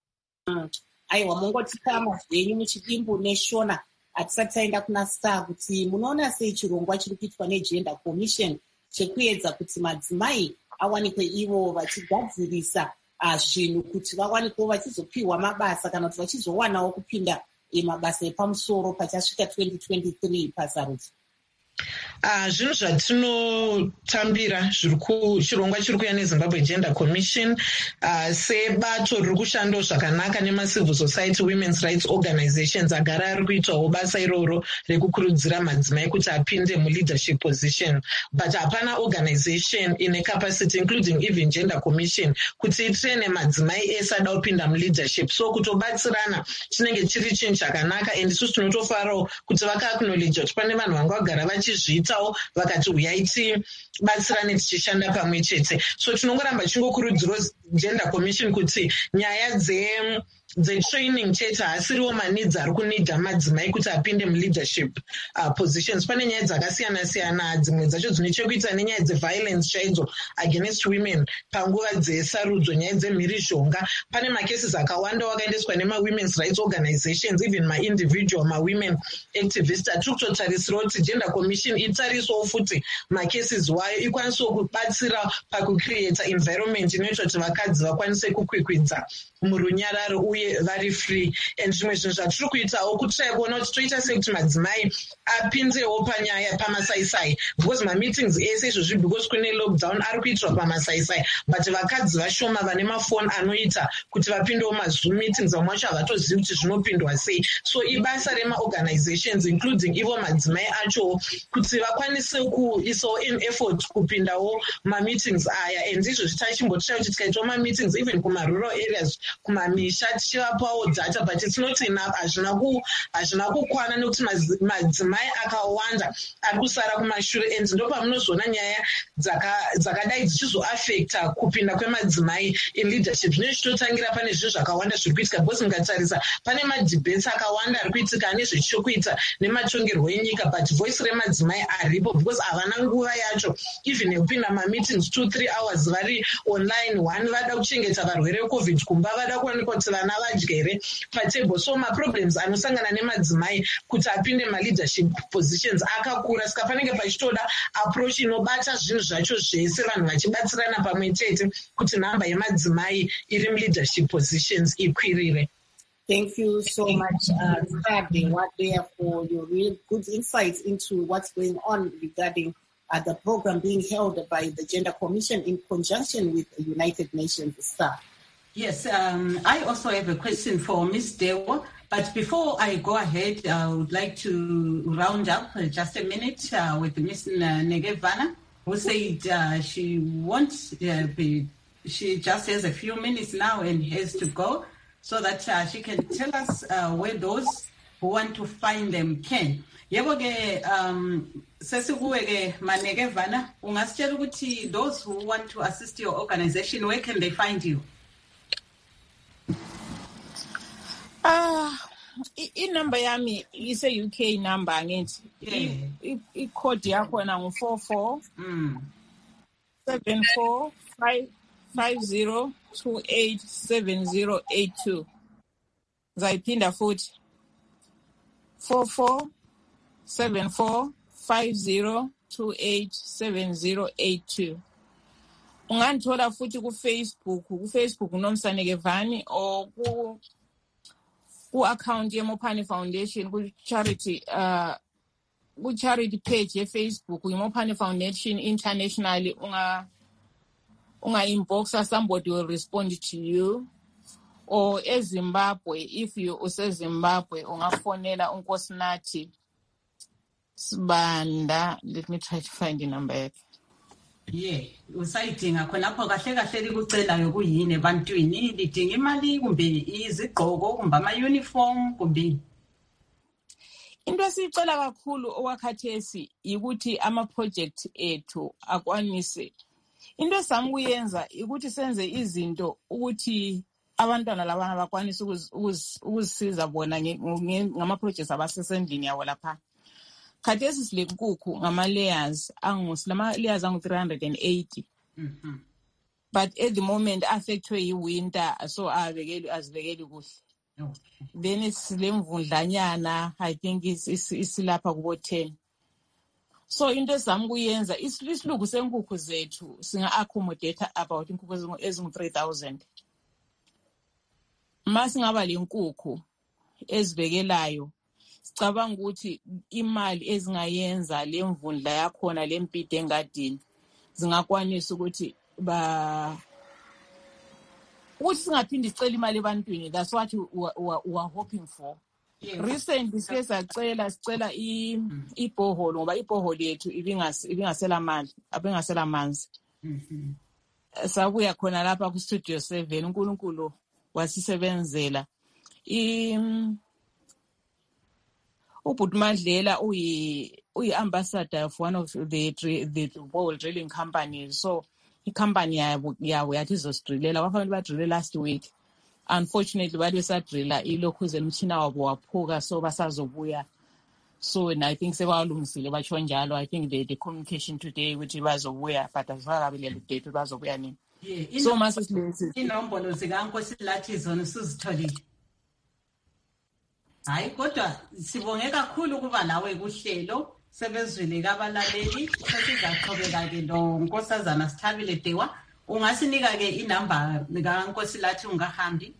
aiwa mungotipama zvenyu muchidimbu neshona hatisati taenda kuna star kuti munoona sei chirongwa chiri kuitwa negender commission chekuedza kuti madzimai awanikwe ivo vachigadzirisa zvinhu kuti vawanikwewo vachizopiwa mabasa kana kuti vachizowanawo kupinda mabasa epamusoro pachasvika twenty twenty-three pasarudzo. Uh, zvinhu zvatinotambira chirongwa chiri kuuya nezimbabwe Gender Commission uh, sebato riri kushandawo zvakanaka nemacivil society women's rights organizations agara ari kuitawo basa iroro rekukurudzira madzimai kuti apinde muleadership position, but hapana organization ine capacity including even Gender Commission kuti itrene madzimai ese ada kupinda muleadership. So kutobatsirana chinenge chiri chinhu chakanaka, and isusu tinotofarawo kuti vaka-acknowledge kuti pane vanhu vanga vagara vachizviitawo vakati uyai tibatsirane tichishanda pamwe chete. So tinongoramba chingokurudziro Gender Commission kuti nyaya dze dzetraining chete haasiriwo manidzi ari kunidha madzimai kuti apinde muleadership uh, positions. Pane nyaya dzakasiyana-siyana, dzimwe dzacho dzine chekuita nenyaya dzeviolence chaidzo against women panguva dzesarudzo, nyaya dzemhirizhonga. Pane macases akawanda wakaendeswa nema-women's rights organizations, even ma-individual ma-women activists. Atiri kutotarisirawo kuti Gender Commission itariswawo futi macases wayo, ikwanisewo kubatsira pakucreata environment inoita kuti vakadzi vakwanise kukwikwidza murunyararo uye vari free. And zvimwe zvinhu zvatiri kuitawo kutsvaya kuona kuti toita sei kuti madzimai apindewo panyaya pamasaisai, because mameetings ese izvozvi because kune lockdown ari kuitirwa pamasaisai, but vakadzi vashoma vane mafoni anoita kuti vapindewo mazoom meetings, vamwe vacho havatozivi kuti zvinopindwa sei. So ibasa remaorganizations including ivo madzimai acho kuti vakwanise kuisawo in effort kupindawo mameetings aya. And izvozvi tachimbotsvaya kuti tikaitawo mameetings even kumarural areas, kumamisha, tichivapawo data, but it's not enough. Hazvina kukwana nekuti madzimai akawanda ari kusara kumashure, and ndo pamunozoona nyaya dzakadai dzichizoafecta kupinda kwemadzimai in leadership. Zvine zvichitangira pane zvinhu zvakawanda zviri kuitika, because mukatarisa pane madebate akawanda ari kuitika nezvechikuita nematongerwo enyika, but voice remadzimai aripo because havana nguva yacho even yekupinda mameetings two three hours vari online. One, vada kuchengeta varwere vecovid kumba, vada kuwanikwa kuti vana vadyere patable. So maproblems anosangana nemadzimai kuti apinde maleadership positions akakura, saka panenge pachitoda approach inobata zvinhu zvacho zvese, vanhu vachibatsirana pamwe chete kuti nhamba yemadzimai iri muleadership positions ikwirire. Thank you so much, uh, Sabe, for your real good insights into what's going on regarding uh, the program being held by the Gender Commission in conjunction with the United Nations staff. Yes, um, I also have a question for Miz Dewa, but before I go ahead, I would like to round up uh, just a minute uh, with Miz Negevana, who said uh, she won't uh, be she just has a few minutes now and has to go, so that uh, she can tell us uh, where those who want to find them can. Yebo ke um sesikuwe ke Maneke Vana, ungasitshela ukuthi those who want to assist your organization, where can they find you? Ah, i-number yami is a U K number ngithi. I-code yakho na ngu four four seven four five five zero two eight seven zero eight two. Zayiphinda futhi four four seven four five zero two eight seven zero eight two. Unganthola futhi ku Facebook, ku Facebook uNomsaneke Vani, or ku ku account ye Mopani Foundation, ku charity uh ku charity page ye Facebook ye Mopani Foundation internationally. Unga unga inboxa, somebody will respond to you. Or eZimbabwe, if you use Zimbabwe, ungafonela uNkosinathi Sibanda. Let me try to find the number. Yeah, usayidinga khonapho kahle kahle likucelayo kuyini ebantwini, lidinga imali kumbe izigqoko kumbe ama uniform kumbe. Into esicela kakhulu okwakhathesi ukuthi ama project ethu akwanise. Into esamuyenza ukuthi senze izinto ukuthi abantwana labana bakwanisa ukuzisiza bona ngama projects abasesendlini yawo lapha. Khathesi silenkukhu ngama layers angu silama layers angu three hundred eighty. Mhm. But at the moment affectwe yi winter, so abekeli azibekeli kuhle. Okay. Then it's lemvundlanyana, I think is is isilapha kubo ten. So into esami kuyenza isilugu senkukhu zethu singa accommodate about inkukhu ezingu three thousand. Masingaba lenkukhu ezibekelayo, sicabanga ukuthi imali ezingayenza lemvundla yakhona lempide engadini zingakwanisa ukuthi ba ukuthi singaphindi sicela imali ebantwini. That's what we are hoping for. Yes. Recently sike sacela sicela i iboholo ngoba iboholo yethu ibingasela mali, abengasela manzi. Mhm. Sabuya khona lapha ku studio seven, uNkulunkulu wasisebenzela. I uBudmadlela uyi uyi ambassador of one of the the oil drilling companies. So I company yabo yawo yathi izostrillela, bafanele badrille last week. Unfortunately bathi besadrilla ilokhuze umtshina wabo waphuka, so basazobuya. So and I think sebawalungisile batsho njalo. I think the the communication today ukuthi bazobuya, but azakabile date bazobuya nini. Yeah, so masisilezi inombolo zikaNkosilathi zona sizitholile. Hayi kodwa sibonge kakhulu ukuba nawe kuhlelo, sebezwile kabalaleli. Sesizaqhubeka ke lo Nkosazana Sithabile Dewa. Ungasinika ke inamba likaNkosilathi ungahambi.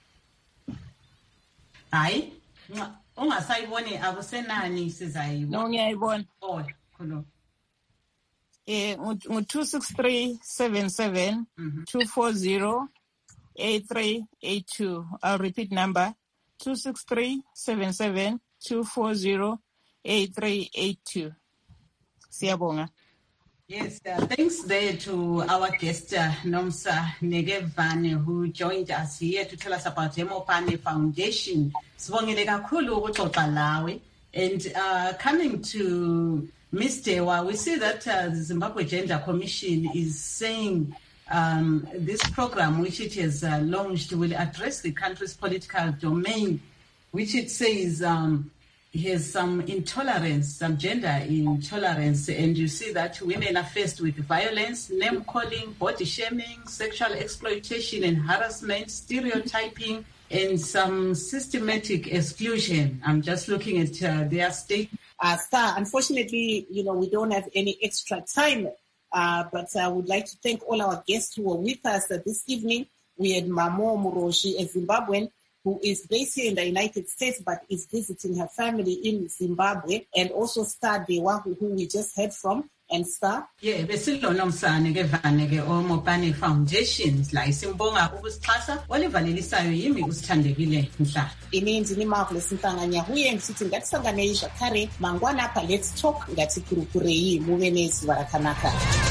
Hayi ungasayibone akusenani sizayibona. No ngiyayibona. Oh kholo. Eh ngu two six three seven seven two four zero eight three eight two. I'll repeat number two six three seven seven two four zero eight three eight two. Siyabonga. Yes, uh, thanks there to our guest, uh, Nomsaneke Vani, who joined us here to tell us about the Mopani Foundation. Sibongile kakhulu ukuxoxa lawe. And uh, coming to Miz Dewa, we see that uh, the Zimbabwe Gender Commission is saying um, this program, which it has uh, launched, will address the country's political domain, which it says um, has some intolerance, some gender intolerance. And you see that women are faced with violence, name-calling, body shaming, sexual exploitation and harassment, stereotyping, and some systematic exclusion. I'm just looking at uh, their state. Uh, Star, unfortunately, you know, we don't have any extra time, uh, but I would like to thank all our guests who were with us uh, this evening. We had Mamo Muroshi, a Zimbabwean who is based here in the United States but is visiting her family in Zimbabwe, and also Star Dewa, who, who we just heard from. And Star? Yeah, besilo Nomsaneke Vani ke Mopani Foundation la isimbonga ukusixhasa olivalelisayo yimi usithandekile Mhlanga. Ininzi ni marvelous Mhlanga huye ngisithi ngatisangane isha khare mangwana apha let's talk ngathi kurukure yi mube nezivarakanaka.